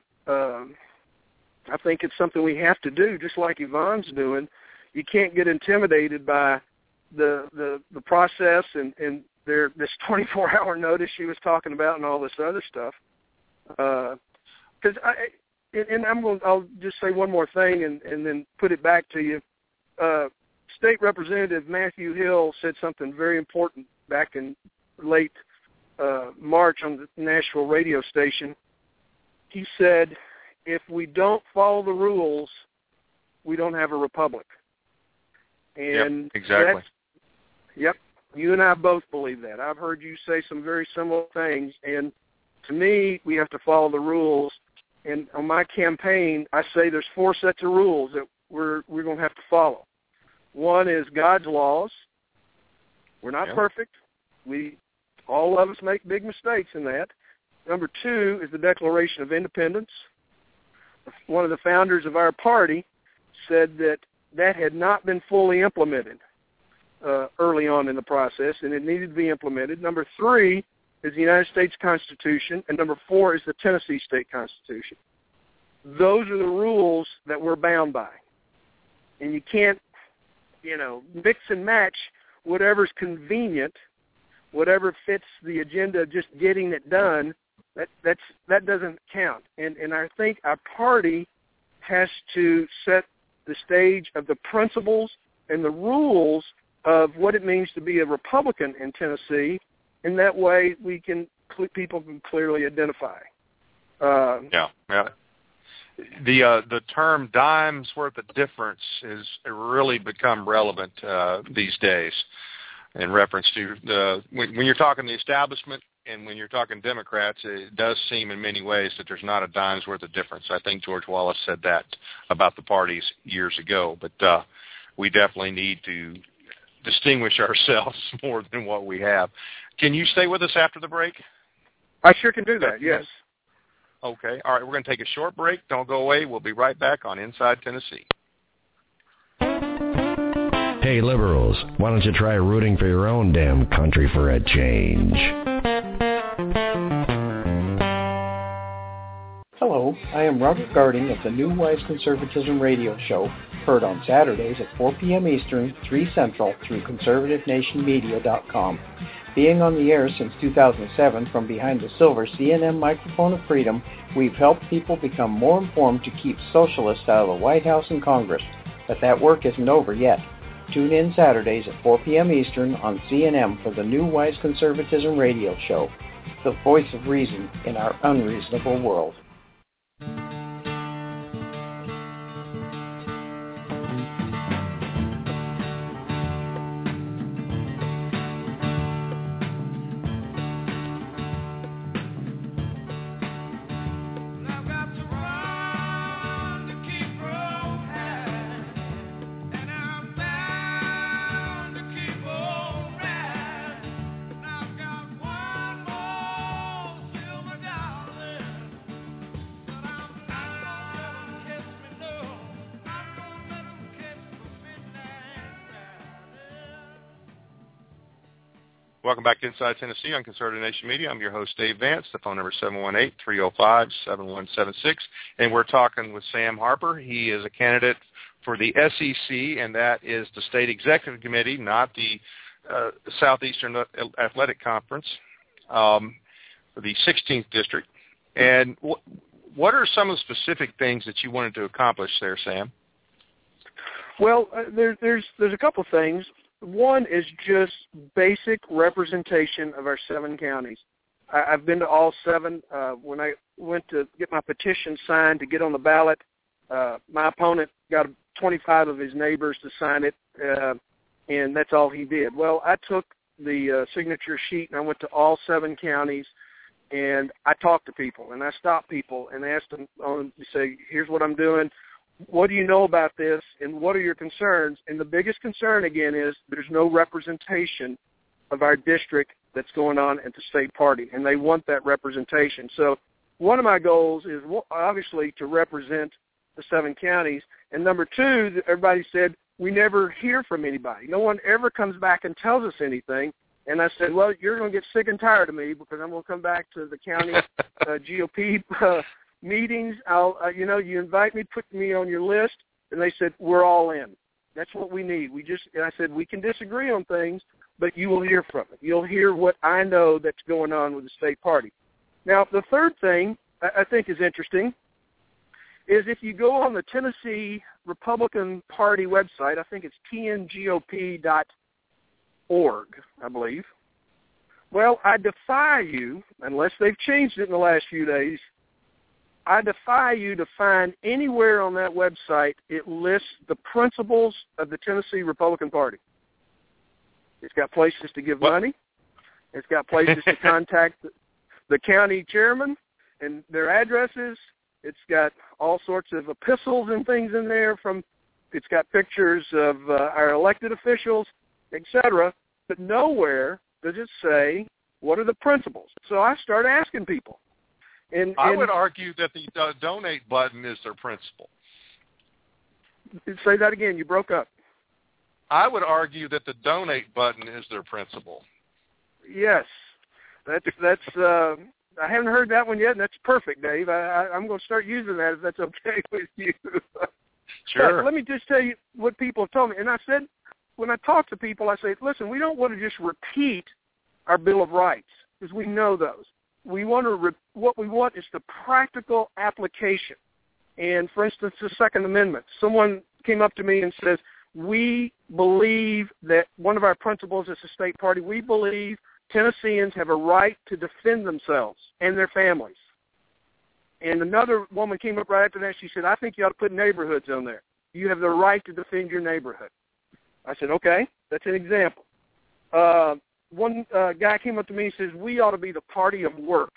Speaker 12: something we have to do, just like Yvonne's doing. You can't get intimidated by the process and this 24-hour notice she was talking about and all this other stuff. Because I'll just say one more thing and then put it back to you. State Representative Matthew Hill said something very important back in late March on the Nashville radio station. He said, if we don't follow the rules, we don't have a republic. And
Speaker 11: yep, exactly.
Speaker 12: Yep. You and I both believe that. I've heard you say some very similar things, and to me, we have to follow the rules. And on my campaign, I say there's 4 sets of rules that we're going to have to follow. One is God's laws. We're not perfect. All of us make big mistakes in that. Number 2 is the Declaration of Independence. One of the founders of our party said that had not been fully implemented early on in the process, and it needed to be implemented. Number 3 is the United States Constitution, and number 4 is the Tennessee State Constitution. Those are the rules that we're bound by. And you can't, mix and match whatever's convenient, whatever fits the agenda of just getting it done. That doesn't count. And I think our party has to set the stage of the principles and the rules of what it means to be a Republican in Tennessee, and that way people can clearly identify.
Speaker 11: Yeah. The term dimes worth of difference has really become relevant these days in reference to when you're talking the establishment and when you're talking Democrats, it does seem in many ways that there's not a dime's worth of difference. I think George Wallace said that about the parties years ago, but we definitely need to distinguish ourselves more than what we have. Can you stay with us after the break?
Speaker 12: I sure can do that, yes.
Speaker 11: Okay. All right, we're going to take a short break. Don't go away. We'll be right back on Inside Tennessee.
Speaker 2: Hey, liberals, why don't you try rooting for your own damn country for a change?
Speaker 13: Hello, I am Robert Garding of the New Wise Conservatism radio show, heard on Saturdays at 4 p.m. Eastern, 3 Central, through conservativenationmedia.com. Being on the air since 2007 from behind the silver CNN microphone of freedom, we've helped people become more informed to keep socialists out of the White House and Congress. But that work isn't over yet. Tune in Saturdays at 4 p.m. Eastern on CNN for the New Wise Conservatism radio show, the voice of reason in our unreasonable world.
Speaker 11: Welcome back to Inside Tennessee on Conservative Nation Media. I'm your host, Dave Vance. The phone number is 718-305-7176. And we're talking with Sam Harper. He is a candidate for the SEC, and that is the State Executive Committee, not the Southeastern Athletic Conference, for the 16th District. And what are some of the specific things that you wanted to accomplish there, Sam?
Speaker 12: Well, there's a couple of things. One is just basic representation of our 7 counties. I've been to all 7. When I went to get my petition signed to get on the ballot, my opponent got 25 of his neighbors to sign it, and that's all he did. Well, I took the signature sheet, and I went to all 7 counties, and I talked to people, and I stopped people and asked them to say, here's what I'm doing. What do you know about this, and what are your concerns? And the biggest concern, again, is there's no representation of our district that's going on at the state party, and they want that representation. So one of my goals is obviously to represent the 7 counties, and number 2, everybody said, we never hear from anybody. No one ever comes back and tells us anything. And I said, well, you're going to get sick and tired of me because I'm going to come back to the county GOP meetings. You invite me, put me on your list, and they said, we're all in. That's what we need. And I said, we can disagree on things, but you will hear from it. You'll hear what I know that's going on with the state party. Now, the third thing I think is interesting is if you go on the Tennessee Republican Party website, I think it's tngop.org, I believe. Well, I defy you, unless they've changed it in the last few days, I defy you to find anywhere on that website it lists the principles of the Tennessee Republican Party. It's got places to give money. It's got places to contact the county chairman and their addresses. It's got all sorts of epistles and things in there. It's got pictures of our elected officials, etc. But nowhere does it say what are the principles. So I start asking people. And
Speaker 11: I would argue that the donate button is their principle.
Speaker 12: Say that again. You broke up.
Speaker 11: I would argue that the donate button is their principle.
Speaker 12: Yes, that's. I haven't heard that one yet, and that's perfect, Dave. I'm going to start using that if that's okay with you.
Speaker 11: Sure.
Speaker 12: But let me just tell you what people have told me. And I said, when I talk to people, I say, listen, we don't want to just repeat our Bill of Rights because we know those. What we want is the practical application. And, for instance, the Second Amendment. Someone came up to me and says, we believe that one of our principles as a state party, we believe Tennesseans have a right to defend themselves and their families. And another woman came up right after that. She said, I think you ought to put neighborhoods on there. You have the right to defend your neighborhood. I said, okay, that's an example. One guy came up to me and says, we ought to be the party of work.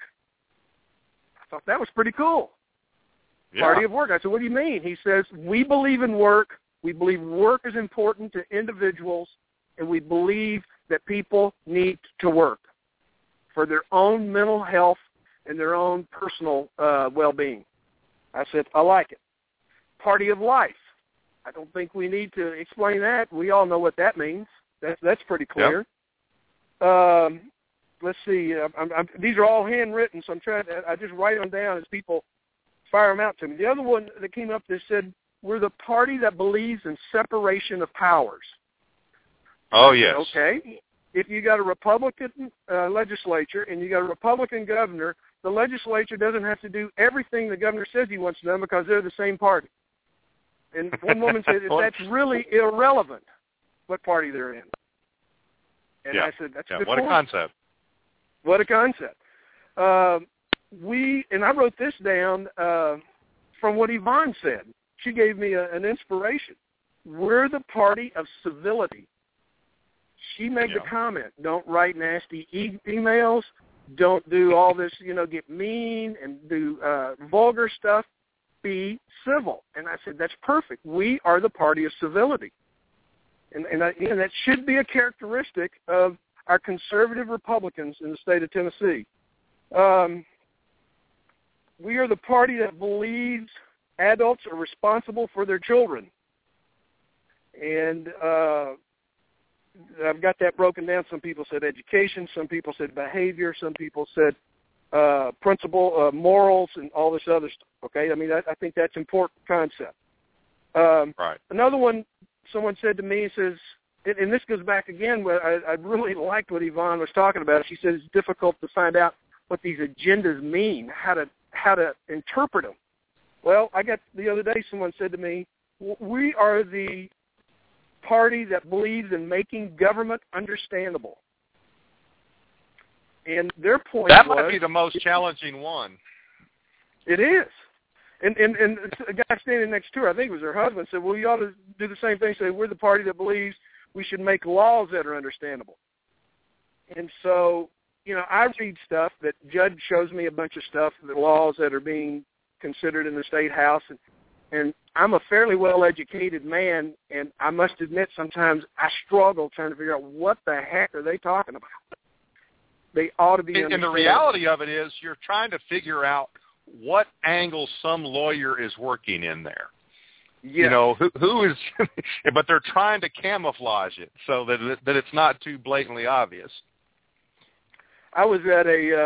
Speaker 12: I thought that was pretty cool. Yeah. Party of work. I said, what do you mean? He says, we believe in work. We believe work is important to individuals, and we believe that people need to work for their own mental health and their own personal well-being. I said, I like it. Party of life. I don't think we need to explain that. We all know what that means. That's pretty clear. Yep. Let's see. These are all handwritten, so I just write them down as people fire them out to me. The other one that came up that said, we're the party that believes in separation of powers.
Speaker 11: Oh, yes.
Speaker 12: Okay. If you got a Republican legislature and you got a Republican governor, the legislature doesn't have to do everything the governor says he wants done because they're the same party. And one woman said, that's really irrelevant what party they're in. And I said, that's a good point.
Speaker 11: What a concept.
Speaker 12: What a concept. And I wrote this down from what Yvonne said. She gave me an inspiration. We're the party of civility. She made the comment, don't write nasty emails, don't do all this, get mean and do vulgar stuff. Be civil. And I said, that's perfect. We are the party of civility. And that should be a characteristic of our conservative Republicans in the state of Tennessee. We are the party that believes adults are responsible for their children. And I've got that broken down. Some people said education. Some people said behavior. Some people said principle, morals, and all this other stuff. Okay? I mean, I think that's an important concept.
Speaker 11: Right.
Speaker 12: Another one, someone said to me, says, and this goes back again, I really liked what Yvonne was talking about. She said it's difficult to find out what these agendas mean, how to interpret them. Well, I got the other day someone said to me, we are the party that believes in making government understandable. And their point
Speaker 11: that might be the most challenging one.
Speaker 12: It is. And a guy standing next to her, I think it was her husband, said, well, you ought to do the same thing. Say, we're the party that believes we should make laws that are understandable. And so, I read stuff that Judd shows me a bunch of stuff, the laws that are being considered in the State House. And I'm a fairly well-educated man, and I must admit sometimes I struggle trying to figure out what the heck are they talking about. They ought to be
Speaker 11: And the reality of it is you're trying to figure out what angle some lawyer is working in there.
Speaker 12: Yes.
Speaker 11: Who is, but they're trying to camouflage it so that it's not too blatantly obvious.
Speaker 12: I was at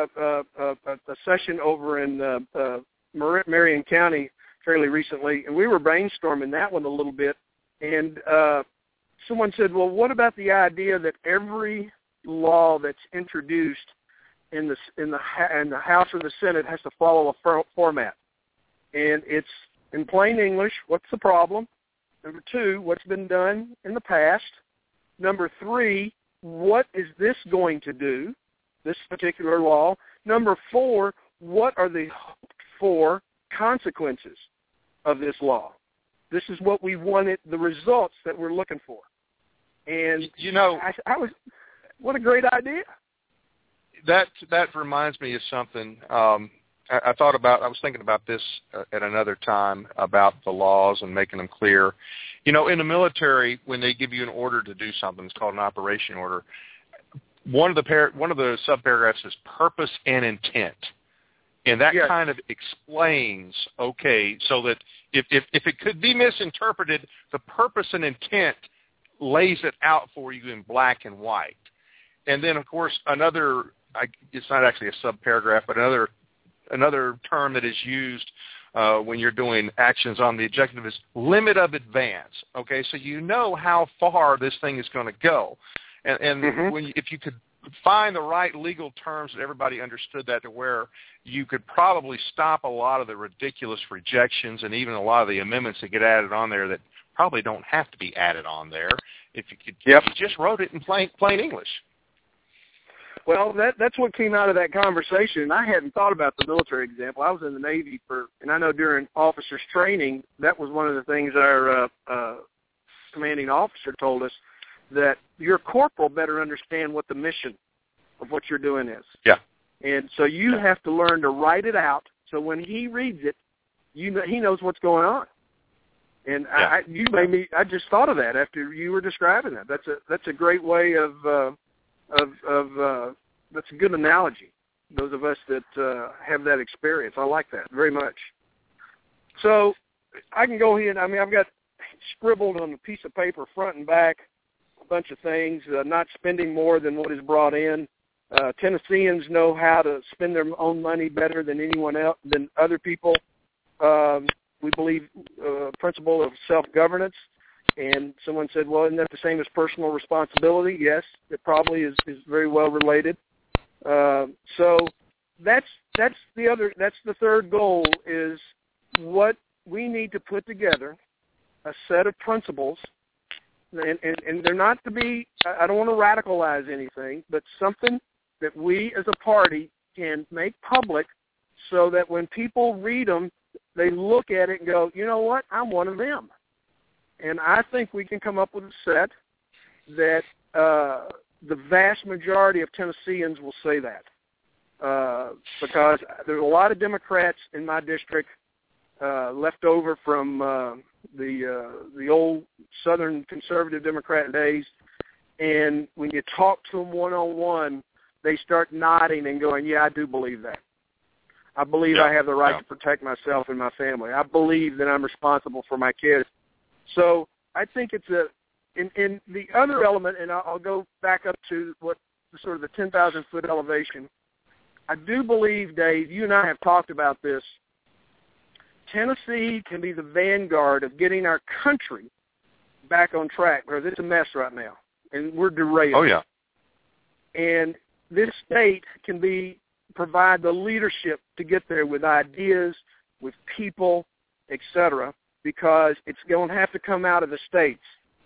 Speaker 12: a session over in Marion County fairly recently, and we were brainstorming that one a little bit. And someone said, "Well, what about the idea that every law that's introduced in the House or the Senate has to follow a format?" And it's in plain English. What's the problem? Number 2, what's been done in the past? Number 3, what is this going to do? This particular law. Number 4, what are the hoped for consequences of this law? This is what we wanted, the results that we're looking for. And I was, what a great idea.
Speaker 11: That reminds me of something. I was thinking about this at another time about the laws and making them clear. In the military, when they give you an order to do something, it's called an operation order. One of the subparagraphs is purpose and intent. And that kind of explains, so that if it could be misinterpreted, the purpose and intent lays it out for you in black and white. And then, of course, it's not actually a subparagraph, but another term that is used when you're doing actions on the objective is limit of advance. Okay, so you know how far this thing is going to go. And if you could find the right legal terms that everybody understood that to where you could probably stop a lot of the ridiculous rejections and even a lot of the amendments that get added on there that probably don't have to be added on there if you could if you just wrote it in plain English.
Speaker 12: Well, that's what came out of that conversation. I hadn't thought about the military example. I was in the Navy and I know during officers training, that was one of the things our commanding officer told us, that your corporal better understand what the mission of what you're doing is.
Speaker 11: Yeah.
Speaker 12: And so you have to learn to write it out so when he reads it, he knows what's going on. And I just thought of that after you were describing that. That's a great way of that's a good analogy. Those of us that have that experience, I like that very much. So I can go ahead. I've got scribbled on a piece of paper, front and back, a bunch of things. Not spending more than what is brought in. Tennesseans know how to spend their own money better than anyone else, than other people. We believe principle of self-governance. And someone said, well, isn't that the same as personal responsibility? Yes, it probably is very well related. So that's the third goal is what we need to put together, a set of principles, and they're not to be, I don't want to radicalize anything, but something that we as a party can make public so that when people read them, they look at it and go, you know what, I'm one of them. And I think we can come up with a set that the vast majority of Tennesseans will say that. Because there's a lot of Democrats in my district left over from the old Southern conservative Democrat days. And when you talk to them one-on-one, they start nodding and going, yeah, I do believe that. I believe I have the right to protect myself and my family. I believe that I'm responsible for my kids. So I think it's in the other element, and I'll go back up to what sort of the 10,000-foot elevation. I do believe, Dave, you and I have talked about this. Tennessee can be the vanguard of getting our country back on track, because it's a mess right now, and we're derailed.
Speaker 11: Oh, yeah.
Speaker 12: And this state can provide the leadership to get there with ideas, with people, etc., because it's going to have to come out of the states.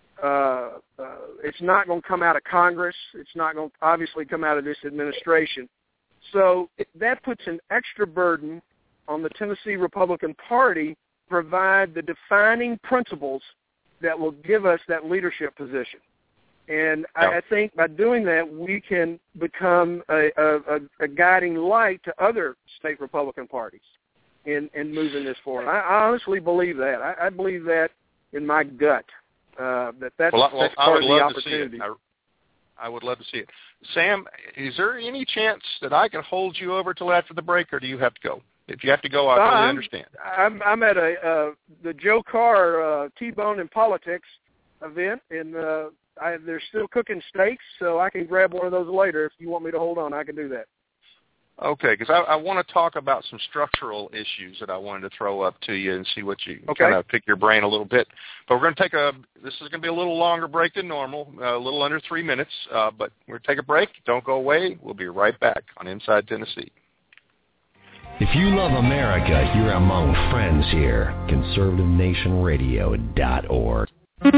Speaker 12: It's not going to come out of Congress. It's not going to obviously come out of this administration. So that puts an extra burden on the Tennessee Republican Party provide the defining principles that will give us that leadership position. And I think by doing that, we can become a guiding light to other state Republican parties in moving this forward. I honestly believe that. I believe that in my gut, that's part of the opportunity.
Speaker 11: I would love to see it. Sam, is there any chance that I can hold you over till after the break, or do you have to go? If you have to go, I totally understand.
Speaker 12: I'm at the Joe Carr T-Bone and Politics event, and they're still cooking steaks, so I can grab one of those later. If you want me to hold on, I can do that.
Speaker 11: Okay, because I want to talk about some structural issues that I wanted to throw up to you and see what you kind of pick your brain a little bit. But we're going to this is going to be a little longer break than normal, a little under 3 minutes, but we're going to take a break. Don't go away. We'll be right back on Inside Tennessee.
Speaker 2: If you love America, you're among friends here. ConservativeNationRadio.org.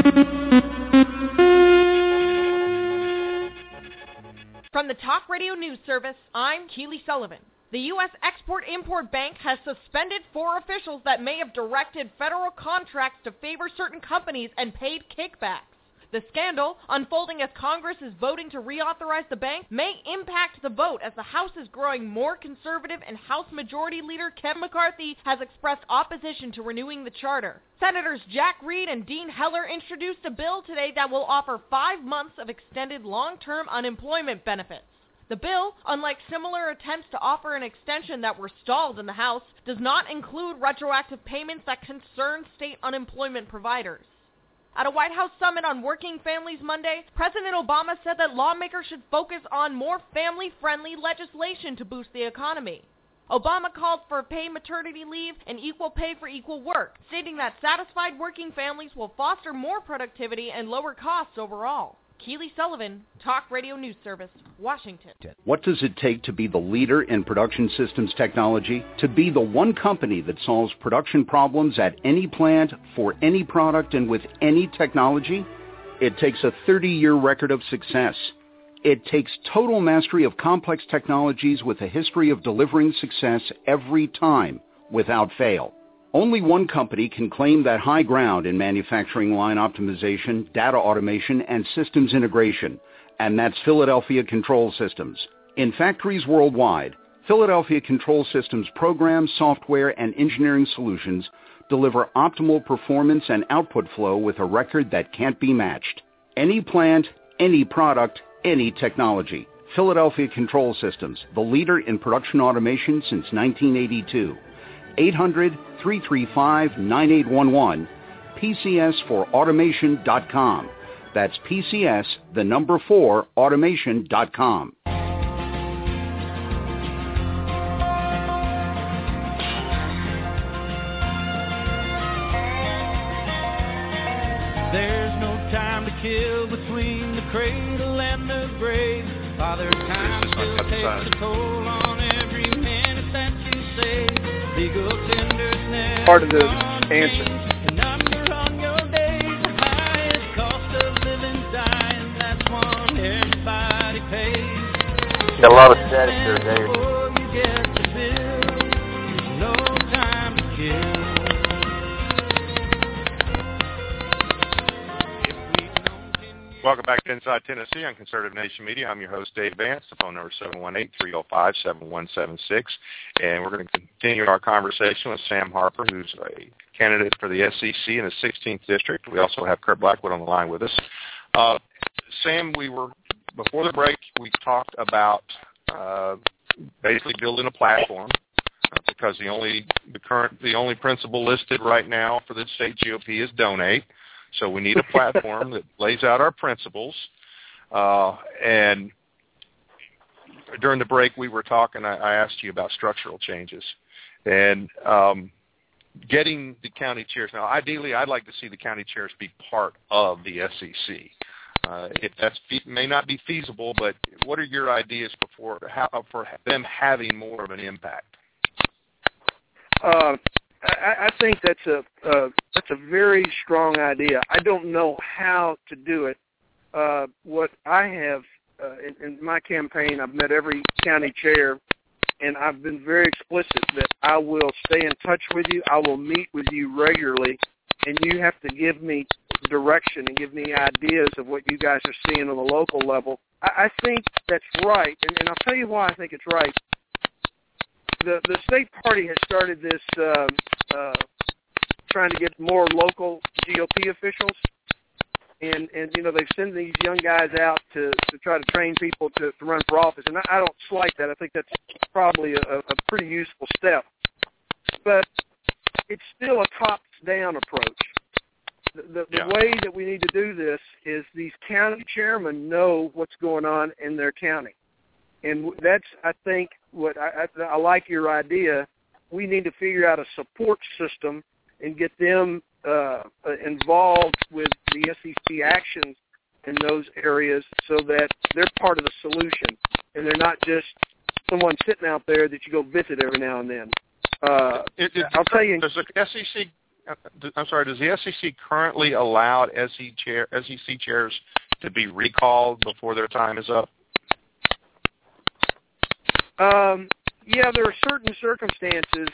Speaker 14: From the Talk Radio News Service, I'm Keely Sullivan. The U.S. Export-Import Bank has suspended 4 officials that may have directed federal contracts to favor certain companies and paid kickbacks. The scandal, unfolding as Congress is voting to reauthorize the bank, may impact the vote as the House is growing more conservative and House Majority Leader Kevin McCarthy has expressed opposition to renewing the charter. Senators Jack Reed and Dean Heller introduced a bill today that will offer 5 months of extended long-term unemployment benefits. The bill, unlike similar attempts to offer an extension that were stalled in the House, does not include retroactive payments that concern state unemployment providers. At a White House summit on working families Monday, President Obama said that lawmakers should focus on more family-friendly legislation to boost the economy. Obama called for paid maternity leave and equal pay for equal work, stating that satisfied working families will foster more productivity and lower costs overall. Keely Sullivan, Talk Radio News Service, Washington.
Speaker 6: What does it take to be the leader in production systems technology? To be the one company that solves production problems at any plant, for any product, and with any technology? It takes a 30-year record of success. It takes total mastery of complex technologies with a history of delivering success every time, without fail. Only one company can claim that high ground in manufacturing line optimization, data automation, and systems integration, and that's Philadelphia Control Systems. In factories worldwide, Philadelphia Control Systems programs, software, and engineering solutions deliver optimal performance and output flow with a record that can't be matched. Any plant, any product, any technology. Philadelphia Control Systems, the leader in production automation since 1982. 800-335-9811, PCS4automation.com. That's PCS, the number 4, automation.com.
Speaker 3: There's no time to kill between the cradle and the grave. Father time still takes a toll on every minute that you say. Legal tenderness
Speaker 12: part of the answer.
Speaker 3: A number on your days, the highest cost of living, dying, that's one everybody pays.
Speaker 15: Got a lot of static there, Dave.
Speaker 3: Before you get the bill, there's no time to kill.
Speaker 11: Welcome back to Inside Tennessee on Conservative Nation Media. I'm your host, Dave Vance. The phone number is 718-305-7176. And we're going to continue our conversation with Sam Harper, who's a candidate for the SEC in the 16th District. We also have Kurt Blackwood on the line with us. Sam, before the break, we talked about basically building a platform because the only principle listed right now for the state GOP is donate. So we need a platform that lays out our principles. And during the break, we were talking, I asked you about structural changes. And getting the county chairs. Now, ideally, I'd like to see the county chairs be part of the SEC. If that may not be feasible, but what are your ideas for them having more of an impact?
Speaker 12: I think that's a very strong idea. I don't know how to do it. What I have in my campaign, I've met every county chair, and I've been very explicit that I will stay in touch with you. I will meet with you regularly, and you have to give me direction and give me ideas of what you guys are seeing on the local level. I think that's right, and I'll tell you why I think it's right. The state party has started this trying to get more local GOP officials, and they've sent these young guys out to try to train people to run for office, and I don't slight that. I think that's probably a pretty useful step, but it's still a top-down approach. The way that we need to do this is these county chairmen know what's going on in their county. And that's, I think, what I like your idea. We need to figure out a support system and get them involved with the SEC actions in those areas so that they're part of the solution and they're not just someone sitting out there that you go visit every now and then. I'll tell you.
Speaker 11: Does the SEC? I'm sorry. Does the SEC currently allow SEC chairs to be recalled before their time is up?
Speaker 12: Yeah, there are certain circumstances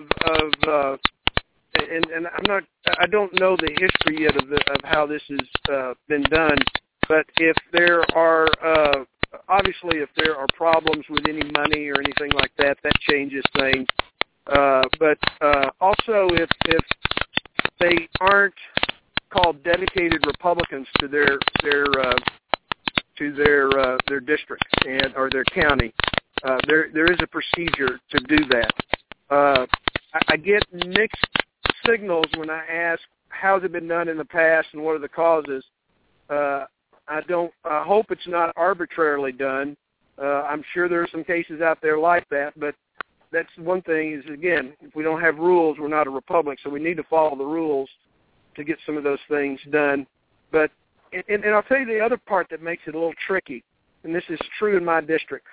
Speaker 12: and I don't know the history yet of how this has been done. But if there are obviously if there are problems with any money or anything like that, that changes things. But also if they aren't called dedicated Republicans to their district or their county, there is a procedure to do that. I get mixed signals when I ask how's it been done in the past and what are the causes. I hope it's not arbitrarily done. I'm sure there are some cases out there like that, but that's one thing is, again, if we don't have rules, we're not a republic, so we need to follow the rules to get some of those things done. But and I'll tell you the other part that makes it a little tricky, and this is true in my district.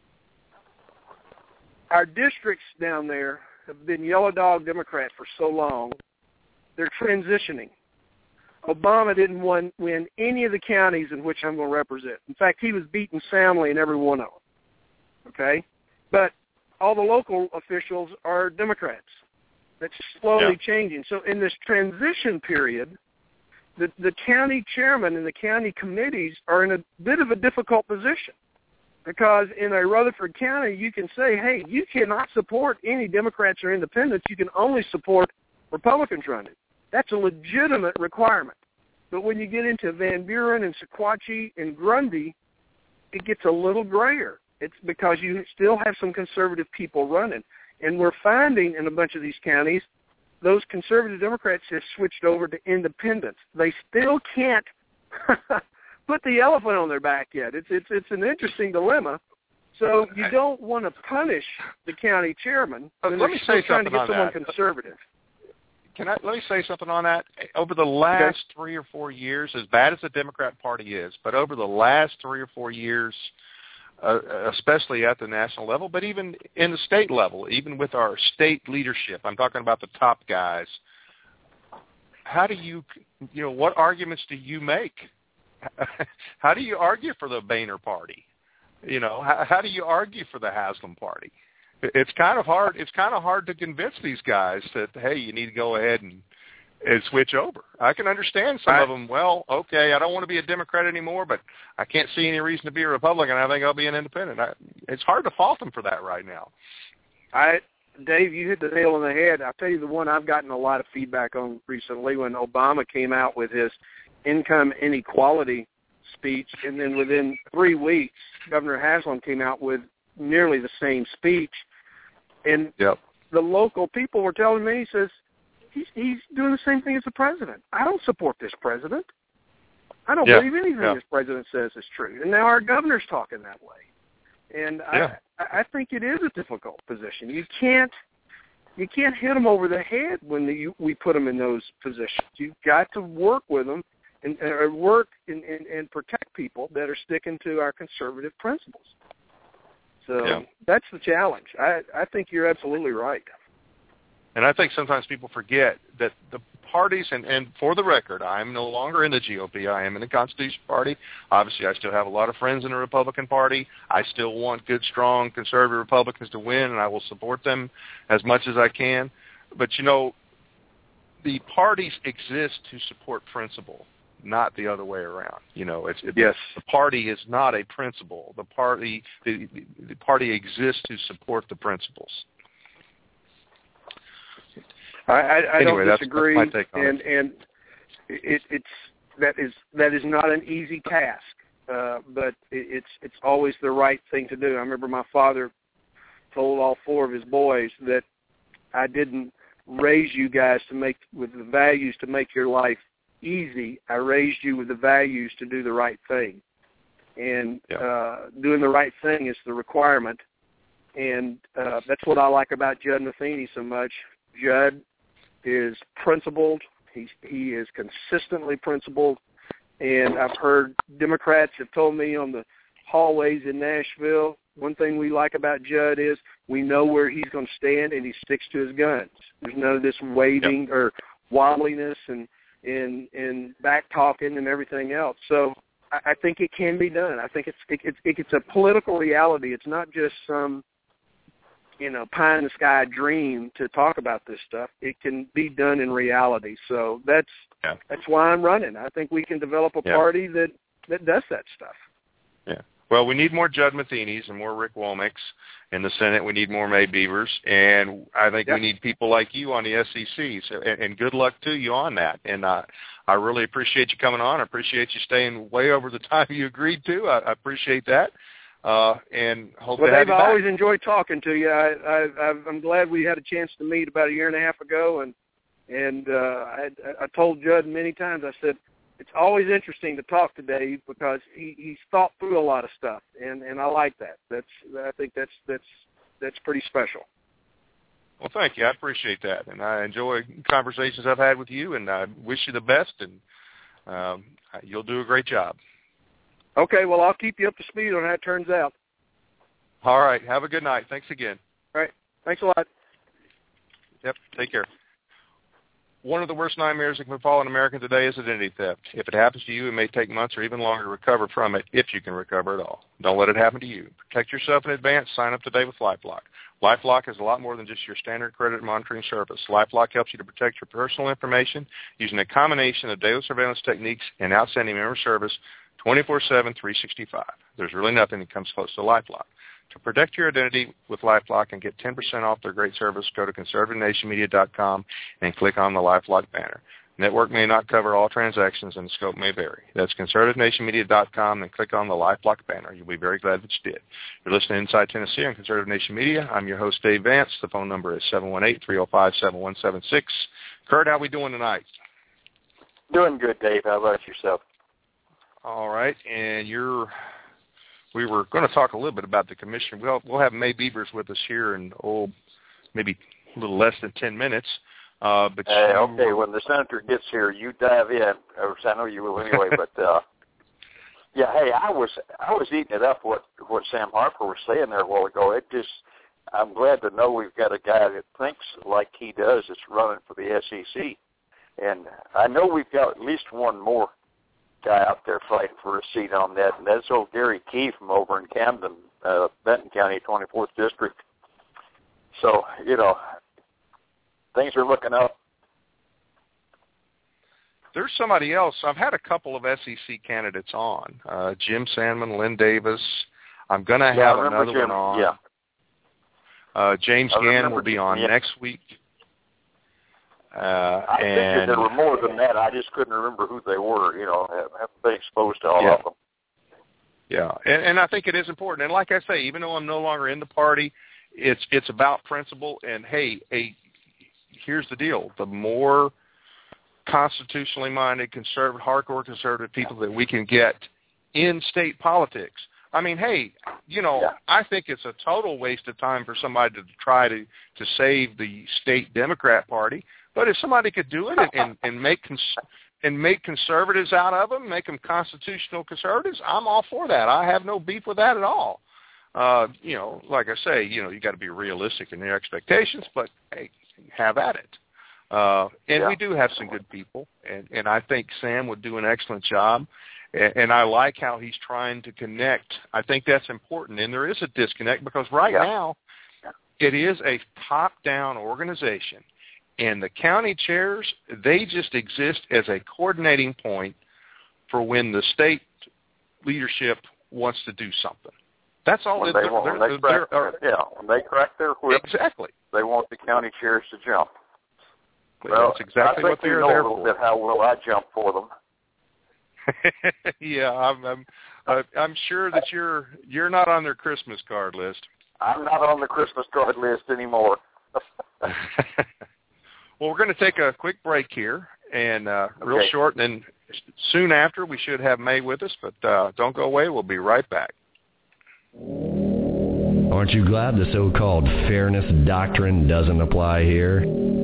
Speaker 12: Our districts down there have been yellow dog Democrat for so long, they're transitioning. Obama didn't win any of the counties in which I'm going to represent. In fact, he was beaten soundly in every one of them. Okay? But all the local officials are Democrats. That's slowly changing. So in this transition period, the county chairman and the county committees are in a bit of a difficult position. Because in a Rutherford County, you can say, hey, you cannot support any Democrats or independents. You can only support Republicans running. That's a legitimate requirement. But when you get into Van Buren and Sequatchie and Grundy, it gets a little grayer. It's because you still have some conservative people running. And we're finding in a bunch of these counties, those conservative Democrats have switched over to independents. They still can't put the elephant on their back yet. It's an interesting dilemma. So you don't want to punish the county chairman when they're still trying to get someone conservative.
Speaker 11: Let me say something on that? Over the last 3 or 4 years, as bad as the Democrat Party is, but over the last 3 or 4 years, especially at the national level, but even in the state level, even with our state leadership, I'm talking about the top guys, how do what arguments do you make? How do you argue for the Boehner Party? How do you argue for the Haslam Party? It's kind of hard. It's kind of hard to convince these guys that, hey, you need to go ahead and switch over. I can understand some of them. Well, okay, I don't want to be a Democrat anymore, but I can't see any reason to be a Republican. I think I'll be an independent. It's hard to fault them for that right now.
Speaker 12: Dave, you hit the nail on the head. I'll tell you the one I've gotten a lot of feedback on recently when Obama came out with his income inequality speech, and then within 3 weeks, Governor Haslam came out with nearly the same speech. And the local people were telling me, he says, he's doing the same thing as the president. I don't support this president. I don't believe anything this president says is true. And now our governor's talking that way. And I think it is a difficult position. You can't hit them over the head when we put them in those positions. You've got to work with them and work and protect people that are sticking to our conservative principles. So that's the challenge. I think you're absolutely right.
Speaker 11: And I think sometimes people forget that the parties, and for the record, I'm no longer in the GOP. I am in the Constitution Party. Obviously, I still have a lot of friends in the Republican Party. I still want good, strong, conservative Republicans to win, and I will support them as much as I can. But, the parties exist to support principle, not the other way around.
Speaker 12: Yes.
Speaker 11: The party is not a principle. The party exists to support the principles.
Speaker 12: I
Speaker 11: anyway,
Speaker 12: don't disagree,
Speaker 11: that's my take on it.
Speaker 12: And that is not an easy task, but it's always the right thing to do. I remember my father told all 4 of his boys that I didn't raise you guys with the values to make your life easy. I raised you with the values to do the right thing, and doing the right thing is the requirement. And that's what I like about Judd Matheny so much. Judd is principled. He is consistently principled, and I've heard Democrats have told me on the hallways in Nashville, one thing we like about Judd is we know where he's going to stand, and he sticks to his guns. There's none of this waving or wobbliness and back talking and everything else. So I think it can be done. I think it's a political reality. It's not just some pie in the sky dream to talk about this stuff. It can be done in reality. So that's why I'm running. I think we can develop a party that does that stuff.
Speaker 11: Yeah. Well, we need more Judd Matheny's and more Rick Womacks in the Senate. We need more May Beavers, and I think we need people like you on the SEC. So, and good luck to you on that. And I really appreciate you coming on. I appreciate you staying way over the time you agreed to. I appreciate that. And hope to have
Speaker 12: Dave,
Speaker 11: you
Speaker 12: I
Speaker 11: back.
Speaker 12: always enjoy talking to you. I'm glad we had a chance to meet about 1.5 years ago, and I told Judd many times. I said it's always interesting to talk to Dave because he's thought through a lot of stuff, and I like that. I think that's pretty special.
Speaker 11: Well, thank you. I appreciate that, and I enjoy conversations I've had with you, and I wish you the best, and you'll do a great job.
Speaker 12: Okay, well, I'll keep you up to speed on how it turns out.
Speaker 11: All right. Have a good night. Thanks again.
Speaker 12: All right. Thanks a lot.
Speaker 11: Yep. Take care. One of the worst nightmares that can befall an American today is identity theft. If it happens to you, it may take months or even longer to recover from it, if you can recover at all. Don't let it happen to you. Protect yourself in advance. Sign up today with LifeLock. LifeLock is a lot more than just your standard credit monitoring service. LifeLock helps you to protect your personal information using a combination of daily surveillance techniques and outstanding member service 24/7, 365. There's really nothing that comes close to LifeLock. To protect your identity with LifeLock and get 10% off their great service, go to conservativenationmedia.com and click on the LifeLock banner. Network may not cover all transactions and the scope may vary. That's conservativenationmedia.com and click on the LifeLock banner. You'll be very glad that you did. You're listening to Inside Tennessee on Conservative Nation Media. I'm your host, Dave Vance. The phone number is 718-305-7176. Kurt, how we doing tonight?
Speaker 15: Doing good, Dave. How about yourself?
Speaker 11: All right, and we were going to talk a little bit about the commission. We'll have May Beavers with us here in, maybe a little less than 10 minutes. But
Speaker 15: okay, when the senator gets here, you dive in. I know you will anyway, but yeah, hey, I was eating it up what Sam Harper was saying there a while ago. I'm glad to know we've got a guy that thinks like he does that's running for the SEC. And I know we've got at least one more guy out there fighting for a seat on that, and that's old Gary Key from over in Camden, Benton County, 24th District. So, things are looking up.
Speaker 11: There's somebody else. I've had a couple of SEC candidates on, Jim Sandman, Lynn Davis. I'm going to have another
Speaker 15: Jim,
Speaker 11: one on.
Speaker 15: Yeah.
Speaker 11: James Gann will be on next week.
Speaker 15: I think there were more than that. I just couldn't remember who they were. Haven't been exposed to all of them.
Speaker 11: Yeah, and I think it is important. And like I say, even though I'm no longer in the party, it's about principle. And hey, here's the deal: the more constitutionally minded, conservative, hardcore conservative people that we can get in state politics. I mean, hey, I think it's a total waste of time for somebody to try to save the state Democrat Party. But if somebody could do it and make conservatives out of them, make them constitutional conservatives, I'm all for that. I have no beef with that at all. Like I say, you got to be realistic in your expectations, but hey, have at it. We do have some good people, and I think Sam would do an excellent job. And I like how he's trying to connect. I think that's important. And there is a disconnect because now it is a top-down organization. And the county chairs, they just exist as a coordinating point for when the state leadership wants to do something. That's all.
Speaker 15: When they crack their whip,
Speaker 11: exactly.
Speaker 15: They want the county chairs to jump.
Speaker 11: Well, that's exactly what they're there for.
Speaker 15: I think we know a little bit how well I jump for them.
Speaker 11: Yeah, I'm sure that you're not on their Christmas card list.
Speaker 15: I'm not on the Christmas card list anymore.
Speaker 11: Well, we're going to take a quick break here, and real short, and then soon after we should have May with us, but don't go away. We'll be right back.
Speaker 2: Aren't you glad the so-called fairness doctrine doesn't apply here?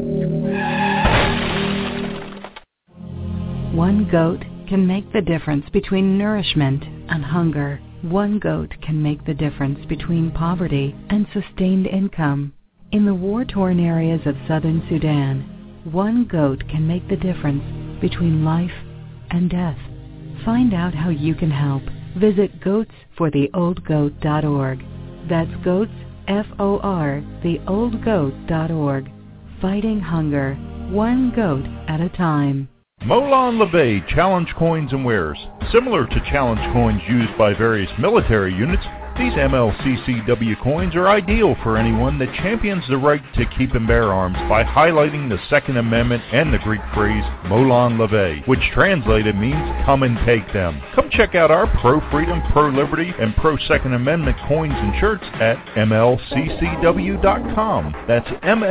Speaker 1: One goat can make the difference between nourishment and hunger. One goat can make the difference between poverty and sustained income. In the war-torn areas of southern Sudan, one goat can make the difference between life and death. Find out how you can help. Visit goatsfortheoldgoat.org. That's goats, F-O-R, theoldgoat.org. Fighting hunger, one goat at a time.
Speaker 16: Molon Labe Challenge Coins and Wares. Similar to challenge coins used by various military units, these MLCCW coins are ideal for anyone that champions the right to keep and bear arms by highlighting the Second Amendment and the Greek phrase Molon Labe, which translated means come and take them. Come check out our pro-freedom, pro-liberty, and pro-Second Amendment coins and shirts at MLCCW.com. That's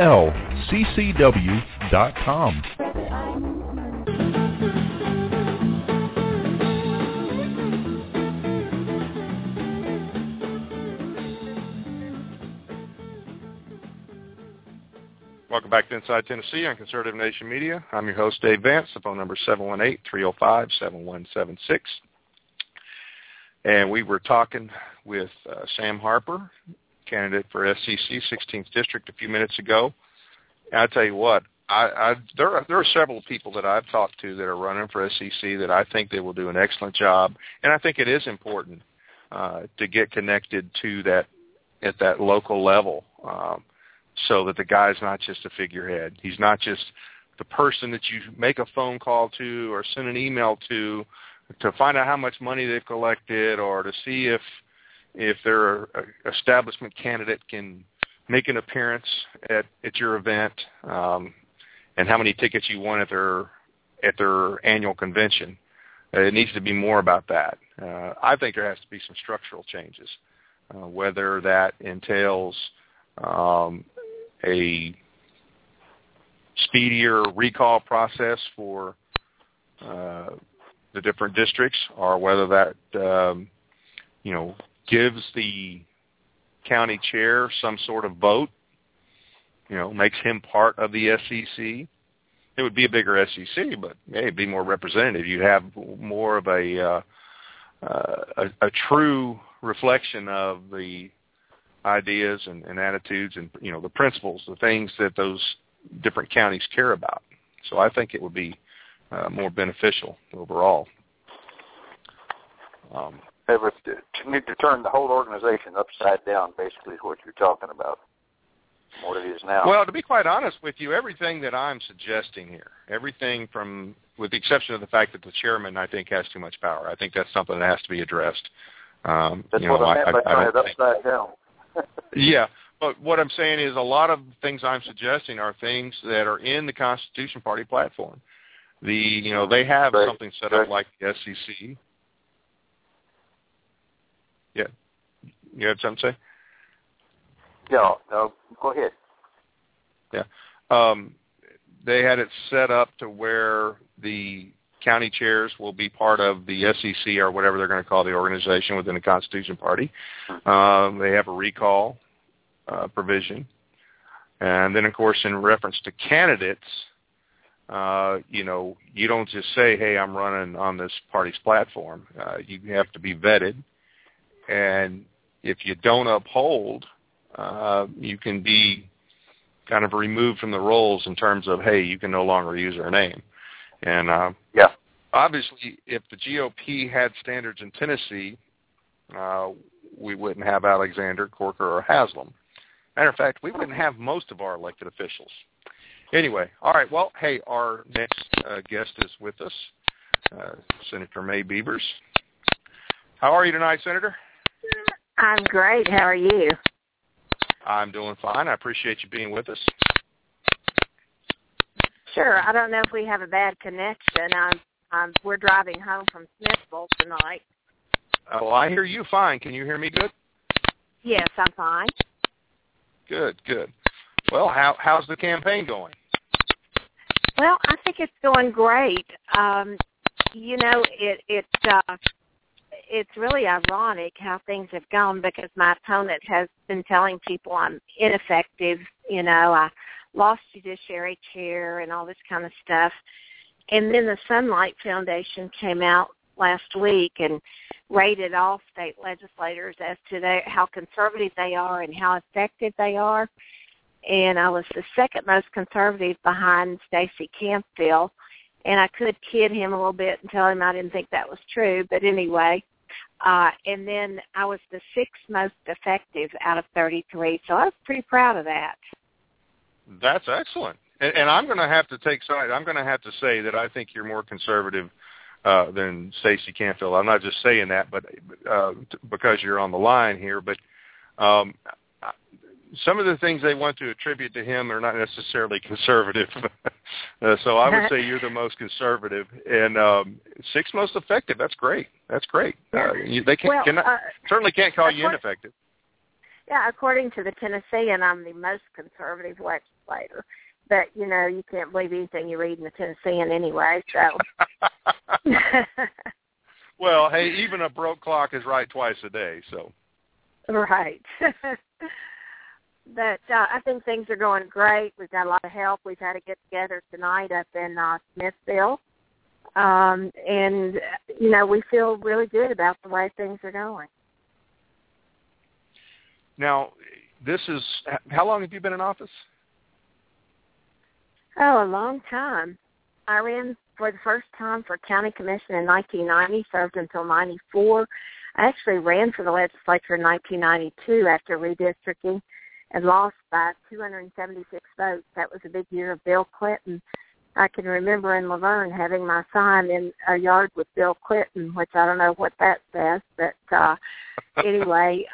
Speaker 16: MLCCW.com.
Speaker 11: Welcome back to Inside Tennessee on Conservative Nation Media. I'm your host, Dave Vance. The phone number is 718-305-7176. And we were talking with Sam Harper, candidate for SCC 16th District, a few minutes ago. And I tell you what, there are several people that I've talked to that are running for SCC that I think they will do an excellent job. And I think it is important to get connected to that at that local level. So that the guy's not just a figurehead. He's not just the person that you make a phone call to or send an email to find out how much money they've collected or to see if their establishment candidate can make an appearance at your event and how many tickets you won at their annual convention. It needs to be more about that. I think there has to be some structural changes, whether that entails a speedier recall process for the different districts, or whether that gives the county chair some sort of vote, makes him part of the SEC. It would be a bigger SEC, but it'd be more representative. You'd have more of a true reflection of the ideas and attitudes and the principles, the things that those different counties care about. So I think it would be more beneficial overall.
Speaker 15: They would need to turn the whole organization upside down, basically, is what you're talking about, what it is now.
Speaker 11: Well, to be quite honest with you, everything that I'm suggesting here, everything from, with the exception of the fact that the chairman, I think, has too much power. I think that's something that has to be addressed.
Speaker 15: That's what I meant by turning it upside down.
Speaker 11: Yeah, but what I'm saying is a lot of things I'm suggesting are things that are in the Constitution Party platform. They have something set up like the SEC. Yeah. You had something to say?
Speaker 15: Yeah, no, go ahead.
Speaker 11: Yeah. They had it set up to where the county chairs will be part of the SEC or whatever they're going to call the organization within the Constitution Party. They have a recall provision. And then, of course, in reference to candidates, you don't just say, hey, I'm running on this party's platform. You have to be vetted. And if you don't uphold, you can be
Speaker 4: kind of removed from the rolls in terms of, hey, you can no longer use our name. And obviously, if the GOP had standards in Tennessee, we wouldn't have Alexander, Corker, or Haslam. Matter of fact, we wouldn't have most of our elected officials. Anyway, all right, well, hey, our next guest is with us, Senator May Beavers. How are you tonight, Senator?
Speaker 17: I'm great. How are you?
Speaker 4: I'm doing fine. I appreciate you being with us.
Speaker 17: Sure. I don't know if we have a bad connection. We're driving home from Smithville tonight.
Speaker 4: Well, I hear you fine. Can you hear me good?
Speaker 17: Yes, I'm fine.
Speaker 4: Good. Well, how's the campaign going?
Speaker 17: Well, I think it's going great. It's really ironic how things have gone because my opponent has been telling people I'm ineffective. I lost judiciary chair and all this kind of stuff. And then the Sunlight Foundation came out last week and rated all state legislators as to how conservative they are and how effective they are. And I was the second most conservative behind Stacey Campbell. And I could kid him a little bit and tell him I didn't think that was true. But anyway, and then I was the sixth most effective out of 33. So I was pretty proud of that.
Speaker 4: That's excellent. And I'm going to have to take side. I'm going to have to say that I think you're more conservative than Stacey Campbell. I'm not just saying that, but because you're on the line here. But some of the things they want to attribute to him are not necessarily conservative. So I would say you're the most conservative and sixth most effective. That's great. They certainly can't call you ineffective.
Speaker 17: Yeah, according to the Tennessean, I'm the most conservative legislator. But, you can't believe anything you read in the Tennessean anyway, so.
Speaker 4: Well, hey, even a broke clock is right twice a day, so.
Speaker 17: Right. But I think things are going great. We've got a lot of help. We've had a get-together tonight up in Smithville. And, we feel really good about the way things are going.
Speaker 4: Now, how long have you been in office?
Speaker 17: Oh, a long time. I ran for the first time for county commission in 1990, served until 94. I actually ran for the legislature in 1992 after redistricting and lost by 276 votes. That was a big year of Bill Clinton. I can remember in Laverne having my sign in a yard with Bill Clinton, which I don't know what that says, but anyway,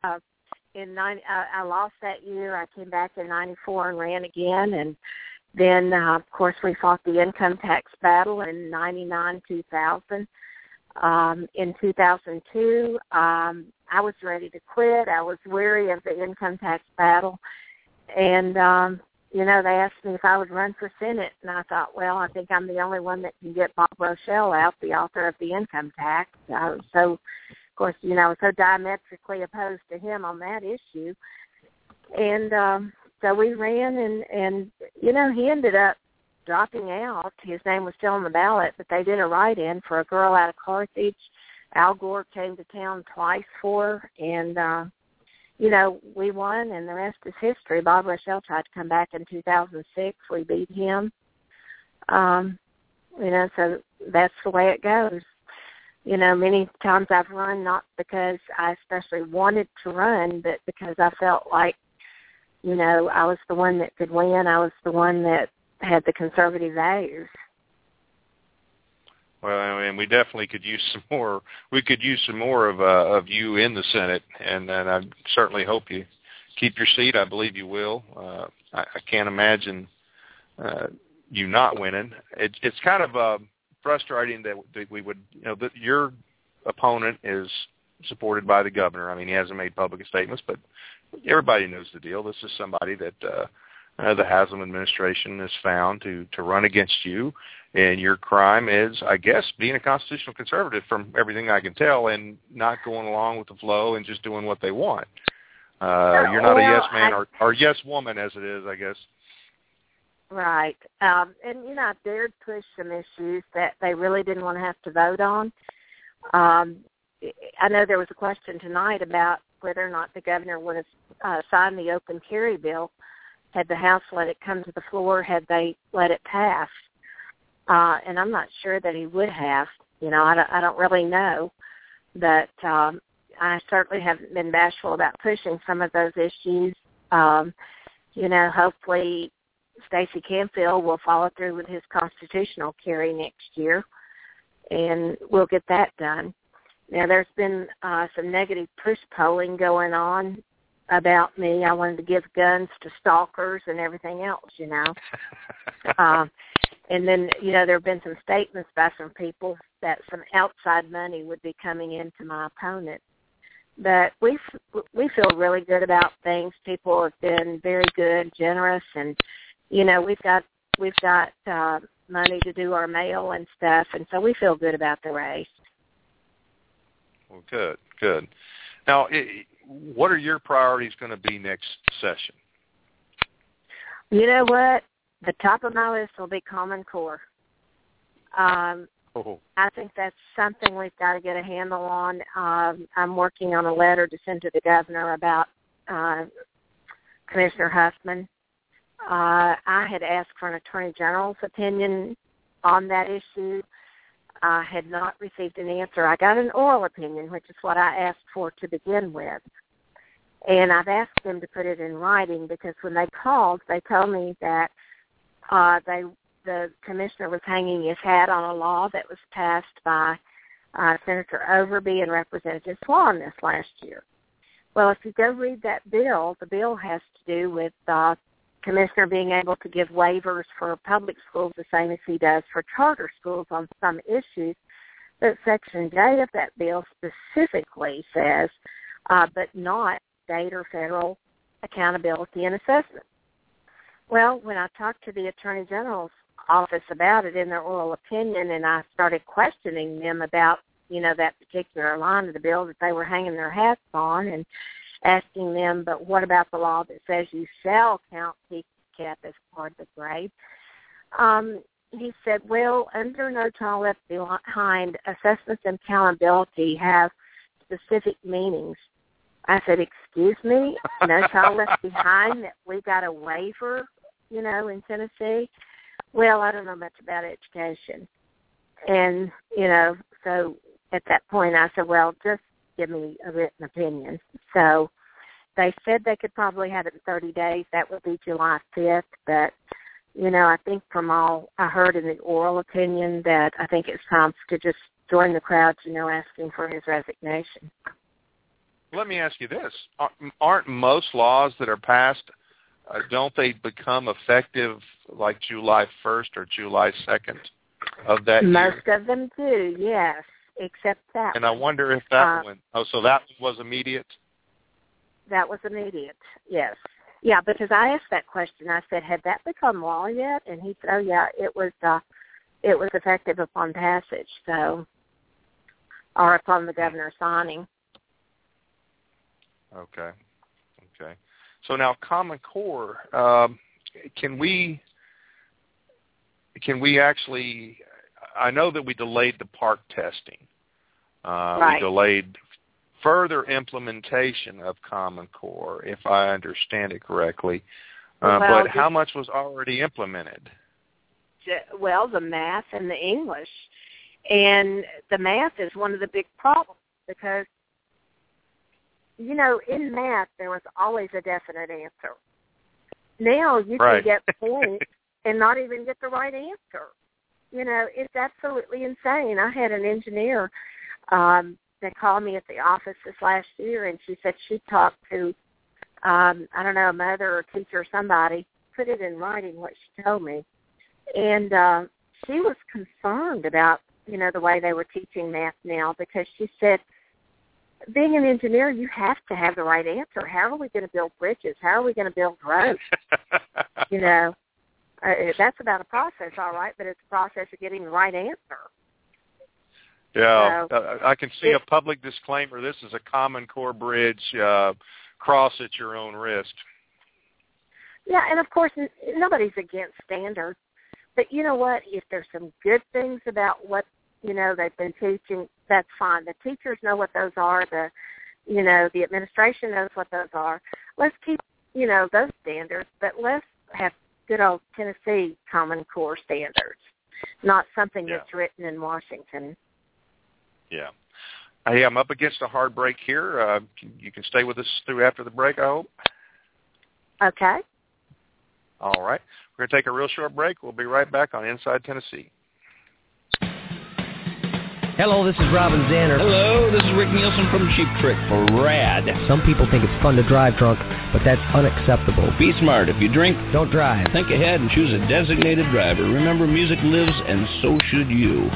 Speaker 17: I lost that year. I came back in 94 and ran again, and then, of course, we fought the income tax battle in 99, 2000. In 2002, I was ready to quit. I was weary of the income tax battle. And, they asked me if I would run for Senate. And I thought, well, I think I'm the only one that can get Bob Rochelle out, the author of the income tax. So, of course, I was so diametrically opposed to him on that issue. And so we ran, and he ended up dropping out. His name was still on the ballot, but they did a write-in for a girl out of Carthage. Al Gore came to town twice for her, and, we won, and the rest is history. Bob Rochelle tried to come back in 2006. We beat him. So that's the way it goes. Many times I've run not because I especially wanted to run, but because I felt like, I was the one that could win. I was the one that had the conservative values.
Speaker 4: Well, and we definitely could use some more. We could use some more of you in the Senate, and I certainly hope you keep your seat. I believe you will. I can't imagine you not winning. It's kind of frustrating that we would, that your opponent is supported by the governor. I mean, he hasn't made public statements, but everybody knows the deal. This is somebody that the Haslam administration has found to run against you, and your crime is, I guess, being a constitutional conservative from everything I can tell and not going along with the flow and just doing what they want. You're not a yes man or yes woman, as it is, I guess.
Speaker 17: Right. And, I dared push some issues that they really didn't want to have to vote on. I know there was a question tonight about whether or not the governor would have signed the open carry bill. had the House let it come to the floor, had they let it pass. And I'm not sure that he would have. I don't really know. But I certainly haven't been bashful about pushing some of those issues. Hopefully Stacey Canfield will follow through with his constitutional carry next year, and we'll get that done. Now, there's been some negative push polling going on about me. I wanted to give guns to stalkers and everything else, And then, there have been some statements by some people that some outside money would be coming into my opponent. But we feel really good about things. People have been very good, generous, and we've got money to do our mail and stuff, and so we feel good about the race.
Speaker 11: Well, good. Now, what are your priorities going to be next session?
Speaker 17: You know what? The top of my list will be Common Core. I think that's something we've got to get a handle on. I'm working on a letter to send to the governor about Commissioner Huffman. I had asked for an attorney general's opinion on that issue. I had not received an answer. I got an oral opinion, which is what I asked for to begin with. And I've asked them to put it in writing because when they called, they told me that the commissioner was hanging his hat on a law that was passed by Senator Overby and Representative Swan this last year. Well, if you go read that bill, the bill has to do with commissioner being able to give waivers for public schools the same as he does for charter schools on some issues. But Section J of that bill specifically says, but not state or federal accountability and assessment. Well, when I talked to the Attorney General's office about it in their oral opinion, and I started questioning them about, that particular line of the bill that they were hanging their hats on, and asking them, but what about the law that says you shall count TCAP as part of the grade? He said, well, under No Child Left Behind, assessments and accountability have specific meanings. I said, excuse me, No Child Left Behind, that we got a waiver, in Tennessee? Well, I don't know much about education. And, so at that point I said, well, just give me a written opinion. So they said they could probably have it in 30 days. That would be July 5th. But, I think from all I heard in the oral opinion that I think it's time to just join the crowd, asking for his resignation.
Speaker 11: Let me ask you this. Aren't most laws that are passed, don't they become effective like July 1st or July 2nd of that year?
Speaker 17: Most of them do, yes, except that
Speaker 11: And I wonder if that one, so that was immediate?
Speaker 17: That was immediate, yes. Yeah, because I asked that question. I said, had that become law yet? And he said, oh, yeah, it was effective upon passage, or upon the governor signing.
Speaker 11: Okay. So now Common Core, can we actually, I know that we delayed the park testing.
Speaker 17: Right.
Speaker 11: We delayed further implementation of Common Core, if I understand it correctly. But how much was already implemented?
Speaker 17: Well, the math and the English. And the math is one of the big problems because, in math, there was always a definite answer. Now you can get points and not even get the right answer. It's absolutely insane. I had an engineer that called me at the office this last year, and she said she talked to, a mother or teacher or somebody, put it in writing what she told me. And she was concerned about, the way they were teaching math now because she said, being an engineer, you have to have the right answer. How are we going to build bridges? How are we going to build roads? That's about a process, all right, but it's a process of getting the right answer.
Speaker 11: Yeah, so, I can see a public disclaimer. This is a Common Core bridge. Cross at your own risk.
Speaker 17: Yeah, and of course, nobody's against standards. But you know what? If there's some good things about what, they've been teaching, that's fine. The teachers know what those are. The administration knows what those are. Let's keep those standards, but let's have good old Tennessee Common Core standards, not something that's written in Washington.
Speaker 11: Yeah. Hey, I'm up against a hard break here. You can stay with us through after the break, I hope.
Speaker 17: Okay.
Speaker 11: All right. We're going to take a real short break. We'll be right back on Inside Tennessee.
Speaker 18: Hello, this is Robin Zander.
Speaker 19: Hello, this is Rick Nielsen from Cheap Trick for RAD.
Speaker 18: Some people think it's fun to drive drunk, but that's unacceptable.
Speaker 19: Be smart. If you drink,
Speaker 18: don't drive.
Speaker 19: Think ahead and choose a designated driver. Remember, music lives, and so should you.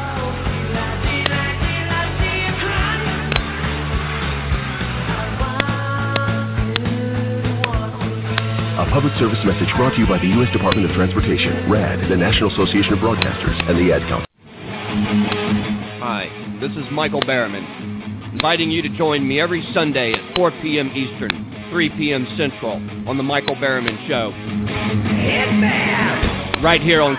Speaker 20: A public service message brought to you by the U.S. Department of Transportation, RAD, the National Association of Broadcasters, and the Ad Council.
Speaker 21: Hi, this is Michael Berryman, inviting you to join me every Sunday at 4 p.m. Eastern, 3 p.m. Central on The Michael Berryman Show. Right here on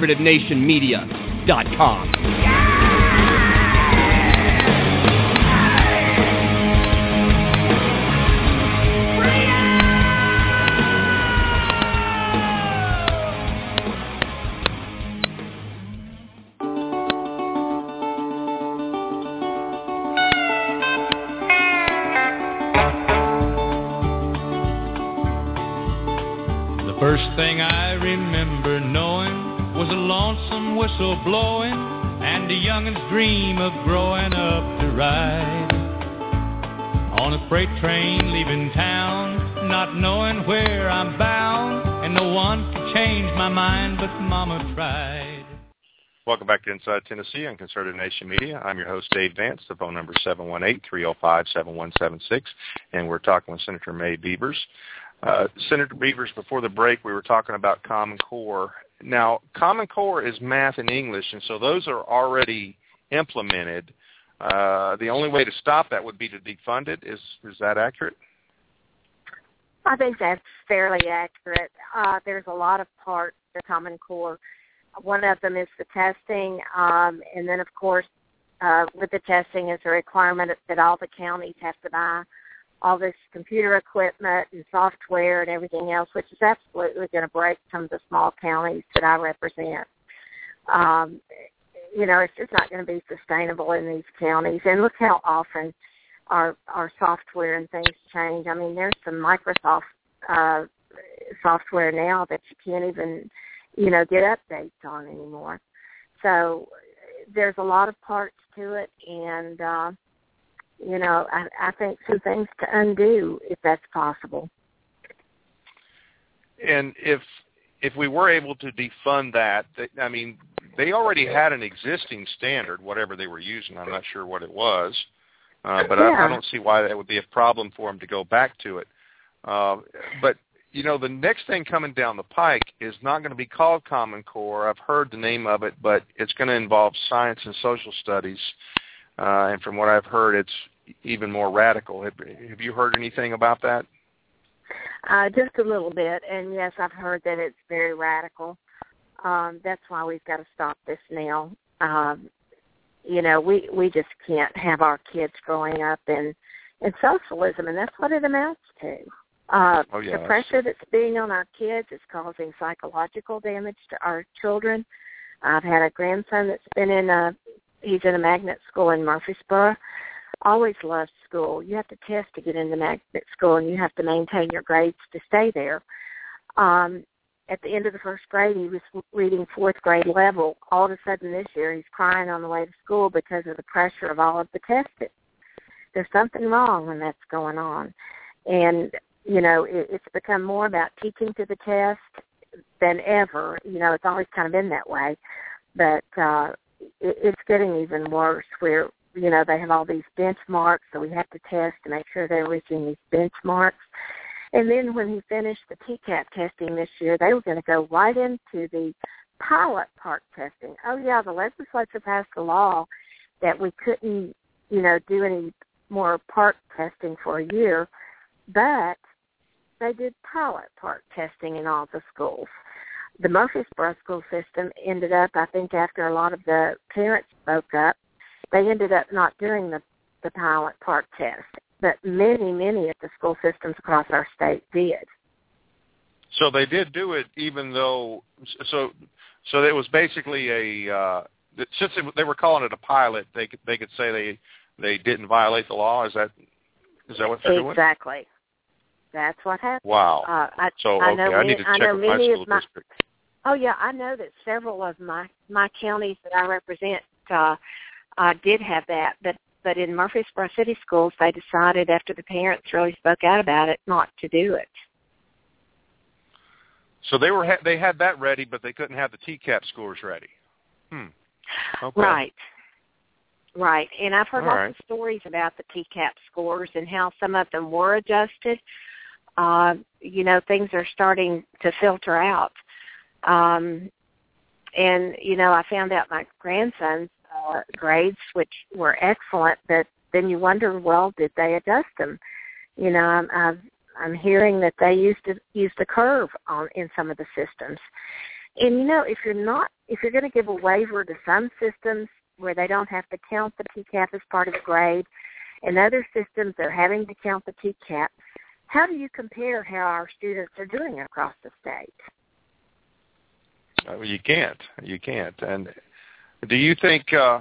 Speaker 21: ConservativeNationMedia.com.
Speaker 3: First thing I remember knowing was a lonesome whistle blowing and a youngin's dream of growing up to ride on a freight train leaving town, not knowing where I'm bound, and no one could change my mind, but Mama tried.
Speaker 11: Welcome back to Inside Tennessee on Conservative Nation Media. I'm your host, Dave Vance. The phone number is 718-305-7176, and we're talking with Senator May Beavers. Senator Beavers, before the break, we were talking about Common Core. Now, Common Core is math and English, and so those are already implemented. The only way to stop that would be to defund it. Is that accurate?
Speaker 17: I think that's fairly accurate. There's a lot of parts to Common Core. One of them is the testing, and then, of course, with the testing is a requirement that all the counties have to buy all this computer equipment and software and everything else, which is absolutely going to break some of the small counties that I represent. It's just not going to be sustainable in these counties. And look how often our software and things change. I mean, there's some Microsoft software now that you can't even, get updates on anymore. So there's a lot of parts to it, and I think some things to undo if that's possible.
Speaker 11: And if we were able to defund that, I mean, they already had an existing standard, whatever they were using. I'm not sure what it was, but I don't see why that would be a problem for them to go back to it. But, the next thing coming down the pike is not going to be called Common Core. I've heard the name of it, but it's going to involve science and social studies. And from what I've heard, it's even more radical. Have you heard anything about that?
Speaker 17: Just a little bit, and yes, I've heard that it's very radical. That's why we've got to stop this now. We just can't have our kids growing up in socialism, and that's what it amounts to. The pressure that's being on our kids is causing psychological damage to our children. I've had a grandson that's been he's in a magnet school in Murfreesboro. Always loved school. You have to test to get into magnet school, and you have to maintain your grades to stay there. At the end of the first grade, he was reading fourth grade level. All of a sudden this year, he's crying on the way to school because of the pressure of all of the testing. There's something wrong when that's going on. And, it's become more about teaching to the test than ever. It's always kind of been that way. But it's getting even worse where, they have all these benchmarks, so we have to test to make sure they're reaching these benchmarks. And then when he finished the TCAP testing this year, they were going to go right into the pilot part testing. Oh, yeah, the legislature passed a law that we couldn't, do any more part testing for a year, but they did pilot part testing in all the schools. The Murfreesboro school system ended up, I think after a lot of the parents spoke up, they ended up not doing the pilot part test. but many of the school systems across our state did.
Speaker 11: So they did do it, even though so it was basically since they were calling it a pilot, they could say they didn't violate the law. Is that what they're doing?
Speaker 17: Exactly. That's what happened.
Speaker 11: Wow.
Speaker 17: I
Speaker 11: need to check with my school district.
Speaker 17: Oh yeah, I know that several of my counties that I represent did have that, but in Murfreesboro City Schools, they decided after the parents really spoke out about it not to do it.
Speaker 11: So they had that ready, but they couldn't have the TCAP scores ready. Okay.
Speaker 17: Right. And I've heard lots of stories about the TCAP scores and how some of them were adjusted. Things are starting to filter out. And, I found out my grandson's grades, which were excellent, but then you wonder, well, did they adjust them? I'm hearing that they used the curve in some of the systems. And, if you're going to give a waiver to some systems where they don't have to count the TCAP as part of the grade, and other systems they're having to count the TCAP, how do you compare how our students are doing across the state?
Speaker 11: You can't. And do you think,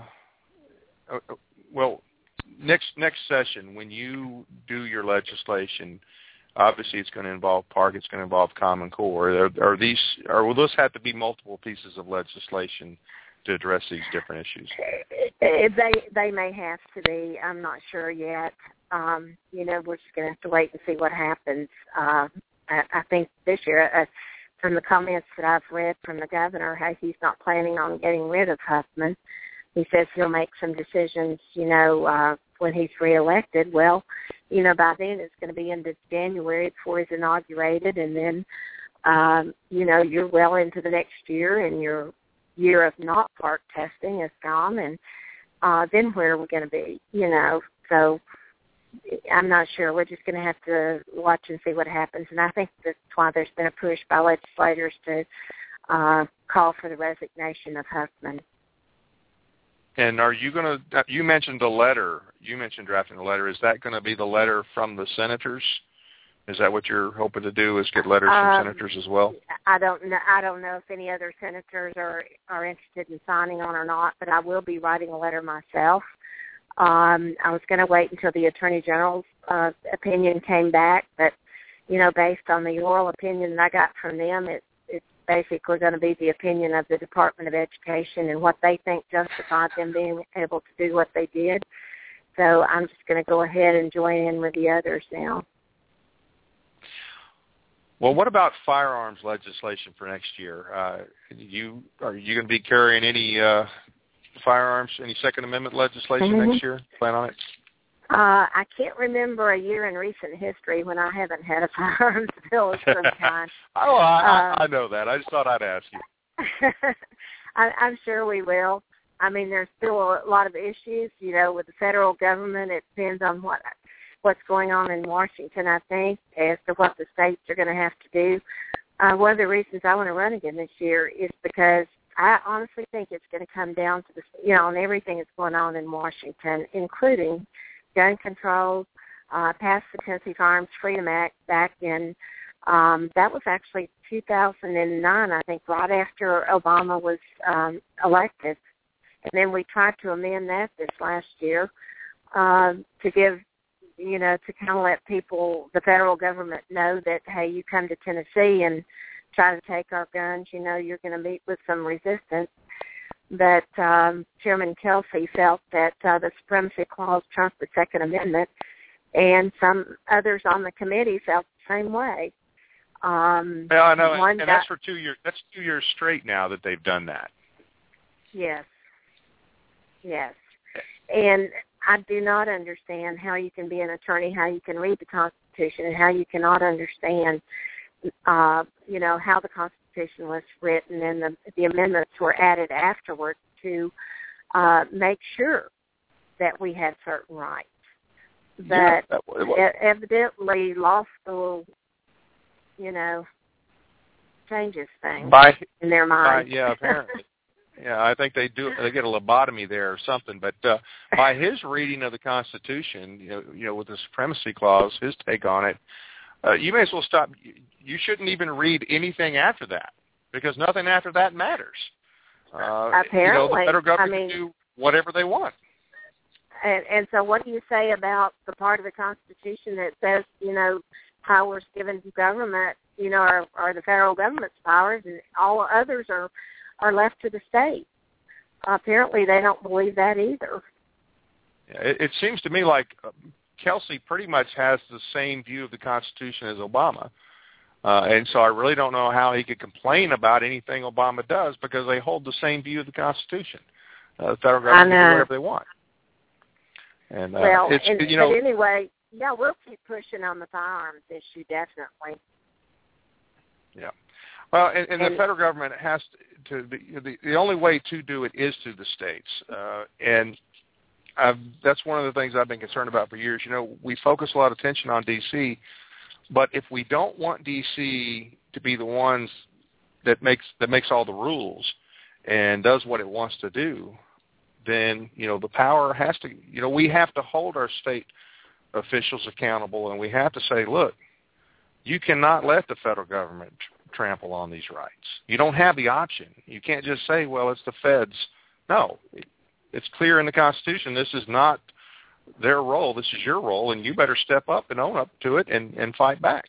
Speaker 11: next session, when you do your legislation, obviously it's going to involve PARC, it's going to involve Common Core. Will those have to be multiple pieces of legislation to address these different issues?
Speaker 17: They may have to be. I'm not sure yet. We're just going to have to wait and see what happens. I think this year, from the comments that I've read from the governor, how he's not planning on getting rid of Huffman. He says he'll make some decisions, when he's reelected. Well, by then it's going to be into January before he's inaugurated, and then, you're well into the next year, and your year of not PARC testing is gone, and then where are we going to be, So I'm not sure. We're just going to have to watch and see what happens, and I think that's why there's been a push by legislators to call for the resignation of Huffman.
Speaker 11: And are you going to, you mentioned a letter, you mentioned drafting a letter. Is that going to be the letter from the senators? Is that what you're hoping to do, is get letters from senators as well?
Speaker 17: I don't know if any other senators are interested in signing on or not, but I will be writing a letter myself. I was going to wait until the Attorney General's opinion came back, but, based on the oral opinion that I got from them, it's basically going to be the opinion of the Department of Education and what they think justified them being able to do what they did. So I'm just going to go ahead and join in with the others now.
Speaker 11: Well, what about firearms legislation for next year? Are you going to be carrying any firearms, any Second Amendment legislation next year? Plan on it?
Speaker 17: I can't remember a year in recent history when I haven't had a firearms bill of some kind.
Speaker 11: I know that. I just thought I'd ask you.
Speaker 17: I'm sure we will. I mean, there's still a lot of issues, with the federal government. It depends on what's going on in Washington, I think, as to what the states are going to have to do. One of the reasons I want to run again this year is because I honestly think it's going to come down to on everything that's going on in Washington, including gun control, passed the Tennessee Firearms Freedom Act back in, that was actually 2009, I think, right after Obama was elected. And then we tried to amend that this last year to give, to kind of let people, the federal government know that, hey, you come to Tennessee and try to take our guns, you're going to meet with some resistance. But Chairman Kelsey felt that the Supremacy Clause trumped the Second Amendment, and some others on the committee felt the same way.
Speaker 11: I know, and that's for 2 years. That's 2 years straight now that they've done that.
Speaker 17: Yes. And I do not understand how you can be an attorney, how you can read the Constitution, and how you cannot understand, how the Constitution was written and the amendments were added afterward to make sure that we had certain rights. But evidently law school, changes things in their mind.
Speaker 11: Apparently. Yeah, I think they do. They get a lobotomy there or something. But by his reading of the Constitution, you know, with the supremacy clause, his take on it, you may as well stop. You shouldn't even read anything after that because nothing after that matters.
Speaker 17: Apparently,
Speaker 11: you know, the federal government can do whatever they want.
Speaker 17: And so, what do you say about the part of the Constitution that says, you know, powers given to government, you know, are the federal government's powers, and all others are left to the state? Apparently, they don't believe that either.
Speaker 11: Yeah, it seems to me like Kelsey pretty much has the same view of the Constitution as Obama. And so I really don't know how he could complain about anything Obama does because they hold the same view of the Constitution. The federal government can do whatever they want. And
Speaker 17: well,
Speaker 11: it's, you know,
Speaker 17: but anyway, yeah, we'll keep pushing on the firearms issue, definitely.
Speaker 11: Yeah. Well, and the federal government has to the only way to do it is through the states. And that's one of the things I've been concerned about for years. You know, we focus a lot of attention on D.C., but if we don't want D.C. to be the ones that makes all the rules and does what it wants to do, then, you know, the power has to, you know, we have to hold our state officials accountable, and we have to say, look, you cannot let the federal government trample on these rights. You don't have the option. You can't just say, well, it's the feds. No, it's clear in the Constitution this is not their role. This is your role, and you better step up and own up to it and fight back.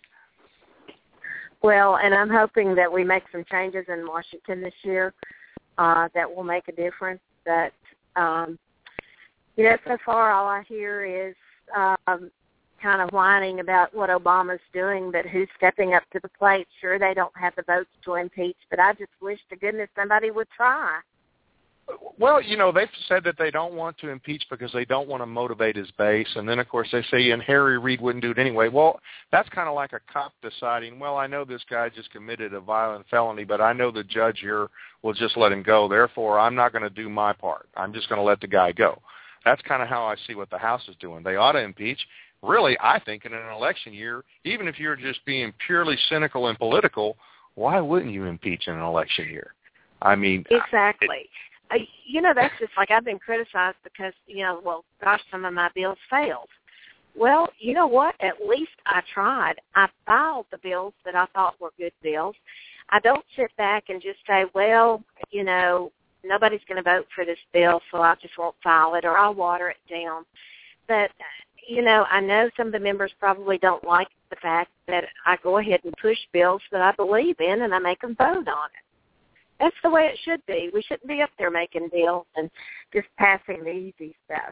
Speaker 17: Well, and I'm hoping that we make some changes in Washington this year that will make a difference. That, you know, so far all I hear is kind of whining about what Obama's doing, but who's stepping up to the plate. Sure, they don't have the votes to impeach, but I just wish to goodness somebody would try.
Speaker 11: Well, you know, they've said that they don't want to impeach because they don't want to motivate his base. And then, of course, they say, and Harry Reid wouldn't do it anyway. Well, that's kind of like a cop deciding, well, I know this guy just committed a violent felony, but I know the judge here will just let him go. Therefore, I'm not going to do my part. I'm just going to let the guy go. That's kind of how I see what the House is doing. They ought to impeach. Really, I think in an election year, even if you're just being purely cynical and political, why wouldn't you impeach in an election year? I mean,
Speaker 17: exactly. You know, that's just like I've been criticized because, you know, well, gosh, some of my bills failed. Well, you know what? At least I tried. I filed the bills that I thought were good bills. I don't sit back and just say, well, you know, nobody's going to vote for this bill, so I just won't file it or I'll water it down. But, you know, I know some of the members probably don't like the fact that I go ahead and push bills that I believe in and I make them vote on it. That's the way it should be. We shouldn't be up there making bills and just passing the easy stuff.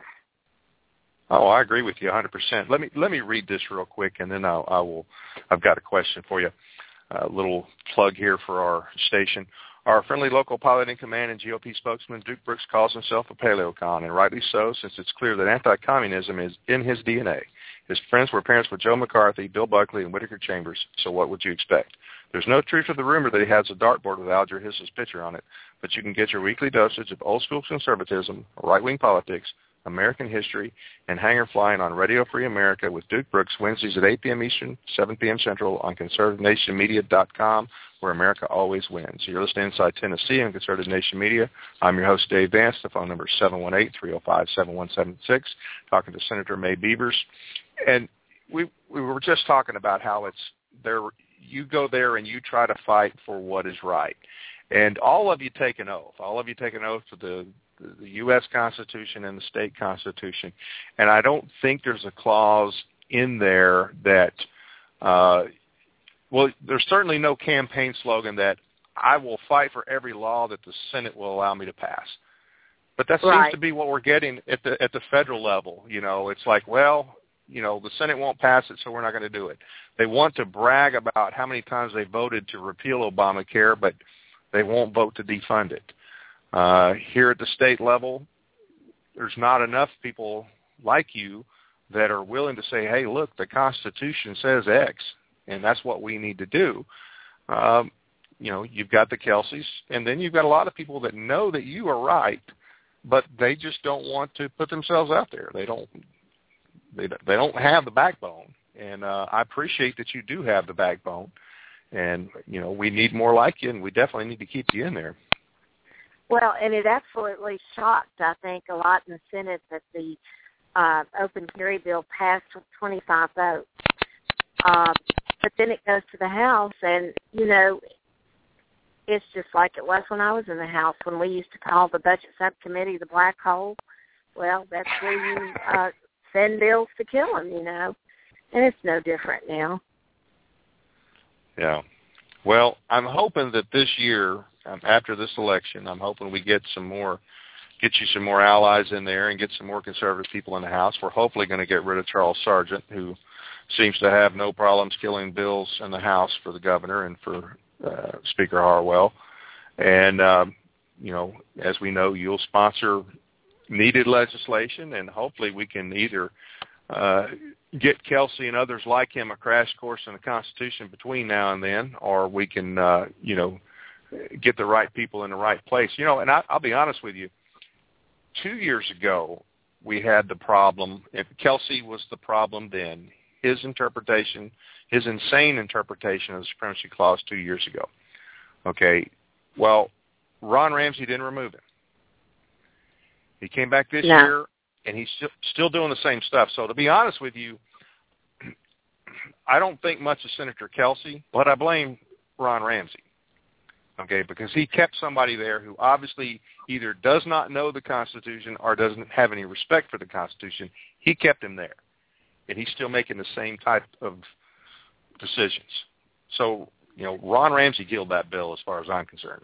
Speaker 11: Oh, I agree with you 100%. Let me read this real quick, and then I've got a question for you. A little plug here for our station. Our friendly local pilot in command and GOP spokesman, Duke Brooks, calls himself a paleocon, and rightly so, since it's clear that anti-communism is in his DNA. His friends were parents with Joe McCarthy, Bill Buckley, and Whittaker Chambers, so what would you expect? There's no truth to the rumor that he has a dartboard with Alger Hiss's picture on it, but you can get your weekly dosage of old-school conservatism, right-wing politics, American history, and hanger flying on Radio Free America with Duke Brooks Wednesdays at 8 p.m. Eastern, 7 p.m. Central on ConservativeNationMedia.com, where America always wins. You're listening Inside Tennessee on Conservative Nation Media. I'm your host, Dave Vance. The phone number is 718-305-7176, talking to Senator May Beavers. And we were just talking about how it's there. You go there and you try to fight for what is right. And all of you take an oath. All of you take an oath to the U.S. Constitution and the state Constitution. And I don't think there's a clause in there that, well, there's certainly no campaign slogan that I will fight for every law that the Senate will allow me to pass. But that seems to be what we're getting at the federal level. You know, it's like, well, you know, the Senate won't pass it, so we're not going to do it. They want to brag about how many times they voted to repeal Obamacare, but they won't vote to defund it. Here at the state level, there's not enough people like you that are willing to say, hey, look, the Constitution says X, and that's what we need to do. You know, you've got the Kelseys, and then you've got a lot of people that know that you are right, but they just don't want to put themselves out there. They don't have the backbone, and I appreciate that you do have the backbone. And, you know, we need more like you, and we definitely need to keep you in there.
Speaker 17: Well, and it absolutely shocked, I think, a lot in the Senate that the open carry bill passed with 25 votes. But then it goes to the House, and, you know, it's just like it was when I was in the House, when we used to call the Budget Subcommittee the black hole. Well, that's where you send bills to kill them, you know, and it's no different now.
Speaker 11: Yeah. Well, I'm hoping that this year, after this election, I'm hoping we get you some more allies in there and get some more conservative people in the House. We're hopefully going to get rid of Charles Sargent, who seems to have no problems killing bills in the House for the governor and for Speaker Harwell. And, you know, as we know, you'll sponsor needed legislation, and hopefully we can either get Kelsey and others like him a crash course in the Constitution between now and then, or we can, you know, get the right people in the right place. You know, and I'll be honest with you, 2 years ago we had the problem, if Kelsey was the problem then, his interpretation, his insane interpretation of the Supremacy Clause 2 years ago. Okay, well, Ron Ramsey didn't remove him. He came back this year, and he's still doing the same stuff. So to be honest with you, I don't think much of Senator Kelsey, but I blame Ron Ramsey, okay, because he kept somebody there who obviously either does not know the Constitution or doesn't have any respect for the Constitution. He kept him there, and he's still making the same type of decisions. So, you know, Ron Ramsey killed that bill as far as I'm concerned.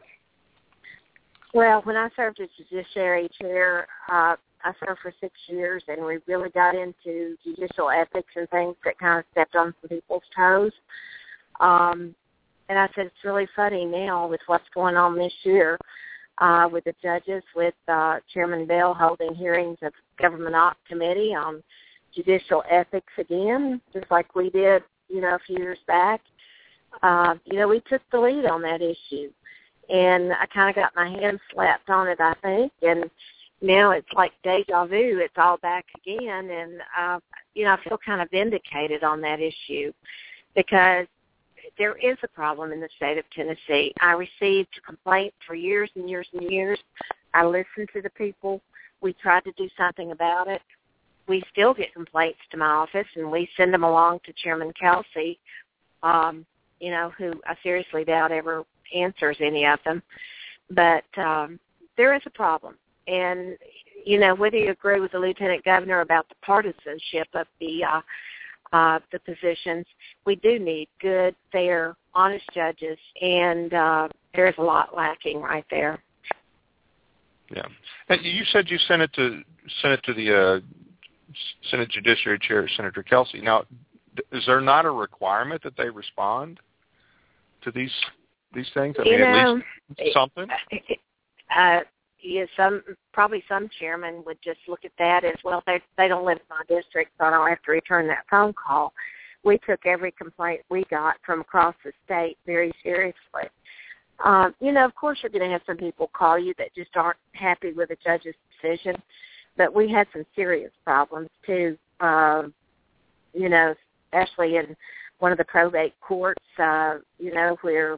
Speaker 17: Well, when I served as Judiciary Chair, I served for 6 years, and we really got into judicial ethics and things that kind of stepped on some people's toes. And I said, it's really funny now with what's going on this year with the judges, with Chairman Bell holding hearings of Government Op Committee on judicial ethics again, just like we did, you know, a few years back. You know, we took the lead on that issue. And I kind of got my hand slapped on it, I think, and now it's like deja vu. It's all back again, and, you know, I feel kind of vindicated on that issue because there is a problem in the state of Tennessee. I received complaints for years and years and years. I listened to the people. We tried to do something about it. We still get complaints to my office, and we send them along to Chairman Kelsey, you know, who I seriously doubt ever answers any of them. But there is a problem. And, you know, whether you agree with the Lieutenant Governor about the partisanship of the positions, we do need good, fair, honest judges, and there's a lot lacking right there.
Speaker 11: Yeah. And you said you sent it to the Senate Judiciary Chair, Senator Kelsey. Now, is there not a requirement that they respond to these things? I mean, at least something?
Speaker 17: Yeah, probably some chairman would just look at that as, well, they don't live in my district, so I don't have to return that phone call. We took every complaint we got from across the state very seriously. You know, of course you're going to have some people call you that just aren't happy with a judge's decision, but we had some serious problems too, you know, especially in one of the probate courts, you know, where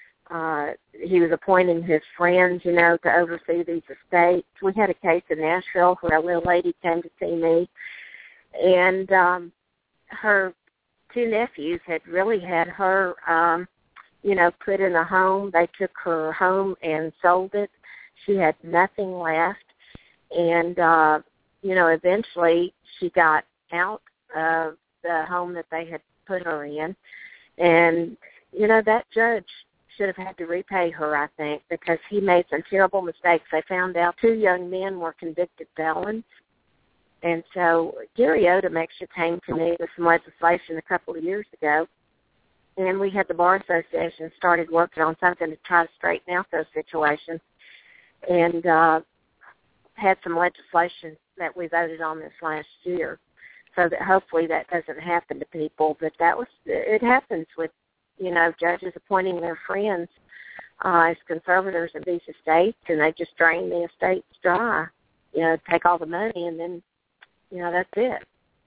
Speaker 17: he was appointing his friends, you know, to oversee these estates. We had a case in Nashville where a little lady came to see me, and her two nephews had really had her, you know, put in a home. They took her home and sold it. She had nothing left, and, you know, eventually she got out of the home that they had put her in, and, you know, that judge should have had to repay her, I think, because he made some terrible mistakes. They found out 2 young men were convicted felons. And so Gary Odom actually came to me with some legislation a couple of years ago, and we had the Bar Association started working on something to try to straighten out those situations, and had some legislation that we voted on this last year, so that hopefully that doesn't happen to people. But it happens with, you know, judges appointing their friends as conservators of these estates, and they just drain the estates dry, you know, take all the money, and then, you know, that's it.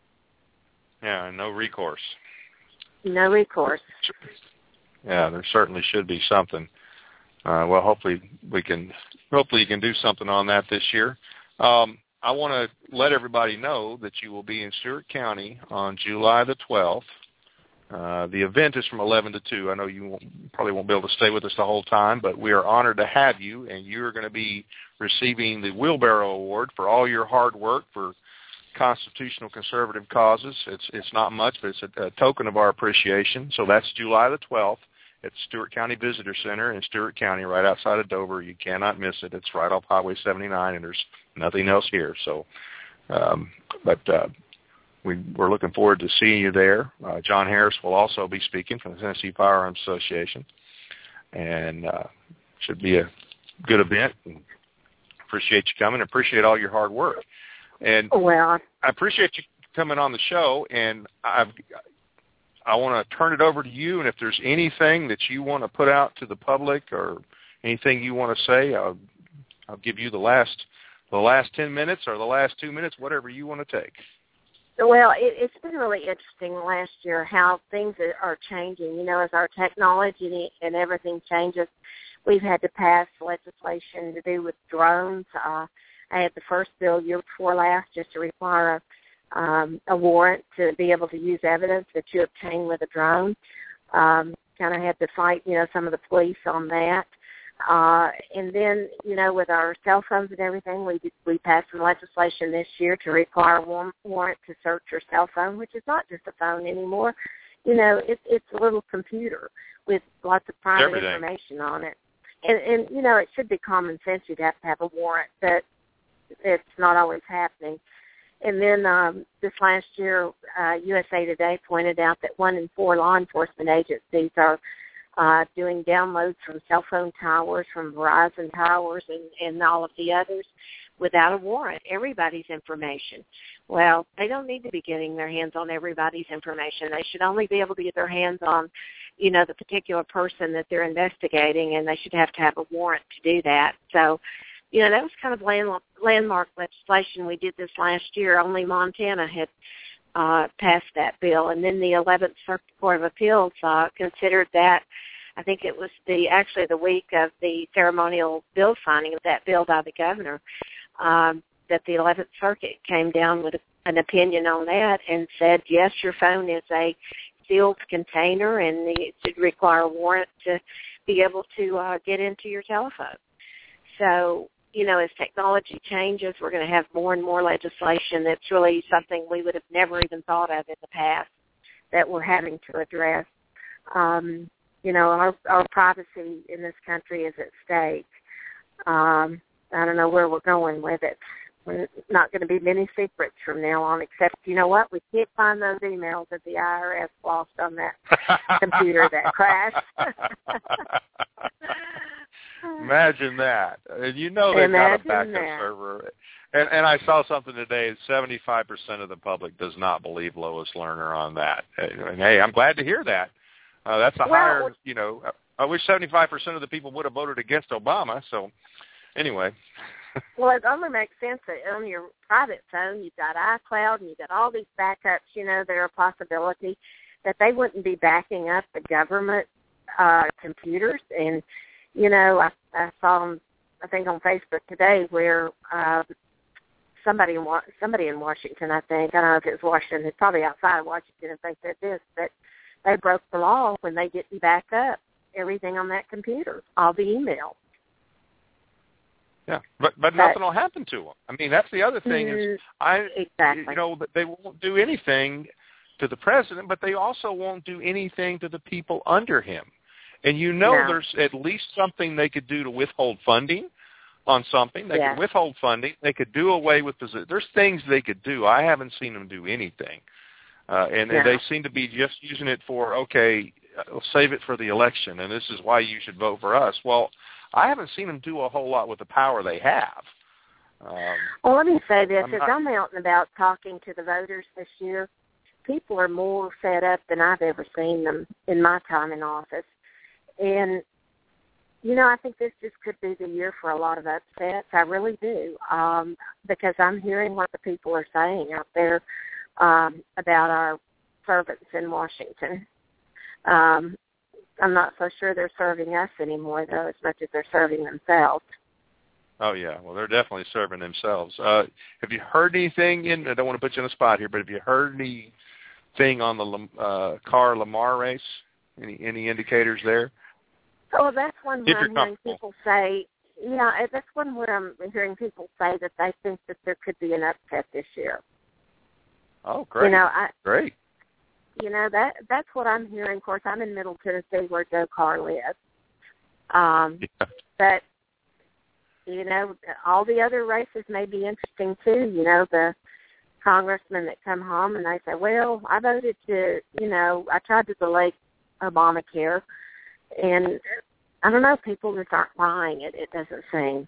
Speaker 11: Yeah, no recourse.
Speaker 17: No recourse.
Speaker 11: Yeah, there certainly should be something. well, hopefully you can do something on that this year. I want to let everybody know that you will be in Stewart County on July the 12th. The event is from 11 to 2. I know you probably won't be able to stay with us the whole time, but we are honored to have you, and you're going to be receiving the Wheelbarrow Award for all your hard work for constitutional conservative causes. It's not much, but it's a token of our appreciation. So that's July the 12th at Stewart County Visitor Center in Stewart County, right outside of Dover. You cannot miss it. It's right off Highway 79, and there's nothing else here. So, we're looking forward to seeing you there. John Harris will also be speaking from the Tennessee Firearms Association, and should be a good event. And appreciate you coming. Appreciate all your hard work. And I appreciate you coming on the show, and I want to turn it over to you, and if there's anything that you want to put out to the public or anything you want to say, I'll give you the last 10 minutes or the last 2 minutes, whatever you want to take.
Speaker 17: Well, it's been really interesting last year how things are changing. You know, as our technology and everything changes, we've had to pass legislation to do with drones. I had the first bill year before last just to require a warrant to be able to use evidence that you obtain with a drone. Kind of had to fight, some of the police on that. And then, with our cell phones and everything, we passed some legislation this year to require a warrant to search your cell phone, which is not just a phone anymore. It's a little computer with lots of private information on it. And it should be common sense you'd have to have a warrant, but it's not always happening. And then this last year, USA Today pointed out that 1 in 4 law enforcement agencies are doing downloads from cell phone towers, from Verizon towers, and all of the others without a warrant, everybody's information. Well, they don't need to be getting their hands on everybody's information. They should only be able to get their hands on, the particular person that they're investigating, and they should have to have a warrant to do that. So, that was kind of landmark legislation we did this last year. Only Montana had passed that bill, and then the 11th Circuit Court of Appeals considered that. I think it was the week of the ceremonial bill signing of that bill by the governor, that the 11th Circuit came down with an opinion on that and said, yes, your phone is a sealed container, and it should require a warrant to be able to get into your telephone. So, as technology changes, we're going to have more and more legislation that's really something we would have never even thought of in the past that we're having to address. Our privacy in this country is at stake. I don't know where we're going with it. There's not going to be many secrets from now on, except, we can't find those emails that the IRS lost on that computer that crashed.
Speaker 11: Imagine that. And they've got a backup server. And I saw something today, 75% of the public does not believe Lois Lerner on that. And hey, I'm glad to hear that. That's a higher, I wish 75% of the people would have voted against Obama. So anyway.
Speaker 17: Well, it only makes sense that on your private phone, you've got iCloud and you've got all these backups, there are a possibility that they wouldn't be backing up the government computers. And, I saw, I think on Facebook today where somebody in Washington, I don't know if it was Washington, it's probably outside of Washington if they said this, but they broke the law when they didn't back up everything on that computer, all the email.
Speaker 11: Yeah, but nothing will happen to them. I mean, that's the other thing is
Speaker 17: exactly.
Speaker 11: They won't do anything to the president, but they also won't do anything to the people under him. And there's at least something they could do to withhold funding on something. They could withhold funding. They could do away with this. There's things they could do. I haven't seen them do anything. And they seem to be just using it for, save it for the election, and this is why you should vote for us. Well, I haven't seen them do a whole lot with the power they have.
Speaker 17: Well, let me say this. As I'm out and about talking to the voters this year, people are more fed up than I've ever seen them in my time in office. And, I think this just could be the year for a lot of upsets. I really do, because I'm hearing what the people are saying out there about our servants in Washington. I'm not so sure they're serving us anymore, though, as much as they're serving themselves.
Speaker 11: Oh, yeah. Well, they're definitely serving themselves. Have you heard anything I don't want to put you on the spot here, but have you heard anything on the Carr Lamar race? Any indicators there?
Speaker 17: Oh, that's one where I'm hearing people say, that's one where I'm hearing people say that they think that there could be an upset this year.
Speaker 11: Oh, great. Great.
Speaker 17: That's what I'm hearing. Of course, I'm in Middle Tennessee where Joe Carr lives. But, all the other races may be interesting, too. The congressmen that come home and they say, well, I voted to, I tried to delay Obamacare. And I don't know, people just aren't buying it, it doesn't seem.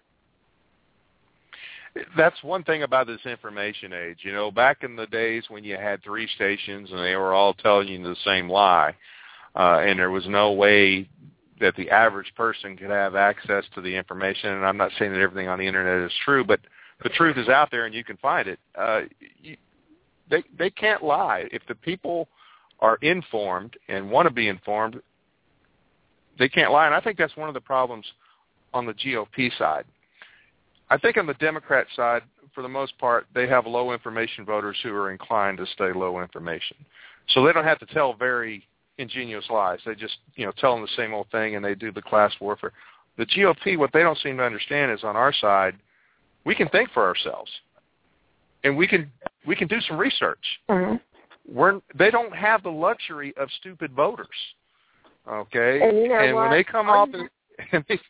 Speaker 11: That's one thing about this information age. Back in the days when you had 3 stations and they were all telling you the same lie, and there was no way that the average person could have access to the information, and I'm not saying that everything on the Internet is true, but the truth is out there and you can find it. They can't lie. If the people are informed and want to be informed, they can't lie. And I think that's one of the problems on the GOP side. I think on the Democrat side, for the most part, they have low information voters who are inclined to stay low information. So they don't have to tell very ingenious lies. They just, tell them the same old thing, and they do the class warfare. The GOP, what they don't seem to understand is on our side, we can think for ourselves, and we can do some research.
Speaker 17: Mm-hmm.
Speaker 11: They don't have the luxury of stupid voters. Okay?
Speaker 17: And
Speaker 11: when they come off and they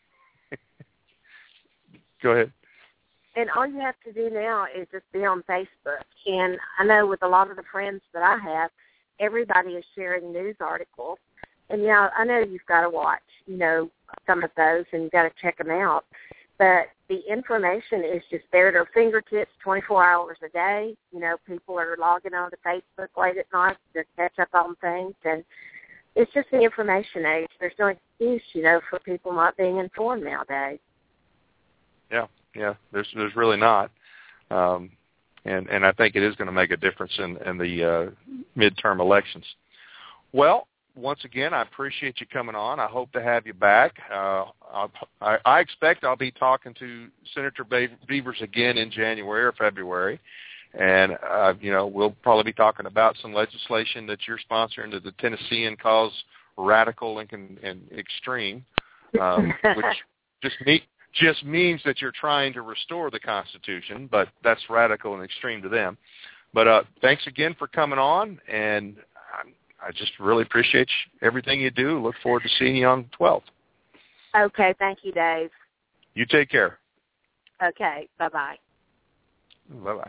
Speaker 11: go ahead.
Speaker 17: And all you have to do now is just be on Facebook. And I know with a lot of the friends that I have, everybody is sharing news articles. And, I know you've got to watch, some of those, and you've got to check them out. But the information is just there at our fingertips 24 hours a day. People are logging on to Facebook late at night to catch up on things. And it's just the information age. There's no excuse, for people not being informed nowadays. Yeah, there's really not, and I think it is going to make a difference in the midterm elections. Well, once again, I appreciate you coming on. I hope to have you back. I expect I'll be talking to Senator Beavers again in January or February, and we'll probably be talking about some legislation that you're sponsoring that the Tennessean calls radical and extreme, which just means that you're trying to restore the Constitution, but that's radical and extreme to them. But thanks again for coming on, and I just really appreciate everything you do. Look forward to seeing you on the 12th. Okay, thank you, Dave.
Speaker 11: You take care.
Speaker 17: Okay, bye-bye.
Speaker 11: Bye-bye.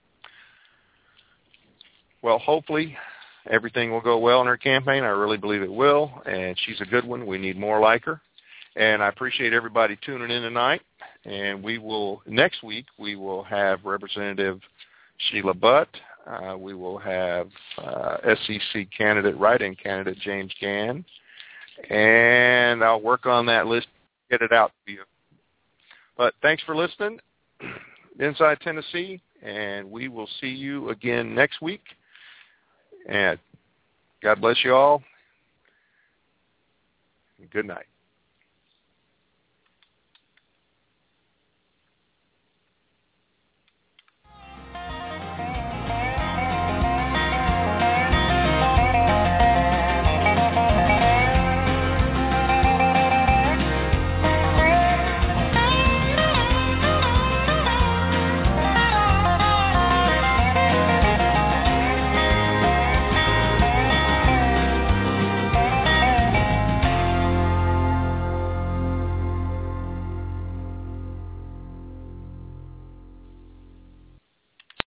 Speaker 11: Well, hopefully everything will go well in her campaign. I really believe it will, and she's a good one. We need more like her. And I appreciate everybody tuning in tonight. And next week, we will have Representative Sheila Butt. We will have SEC write-in candidate James Gann. And I'll work on that list, get it out to you. But thanks for listening. Inside Tennessee, and we will see you again next week. And God bless you all. Good night.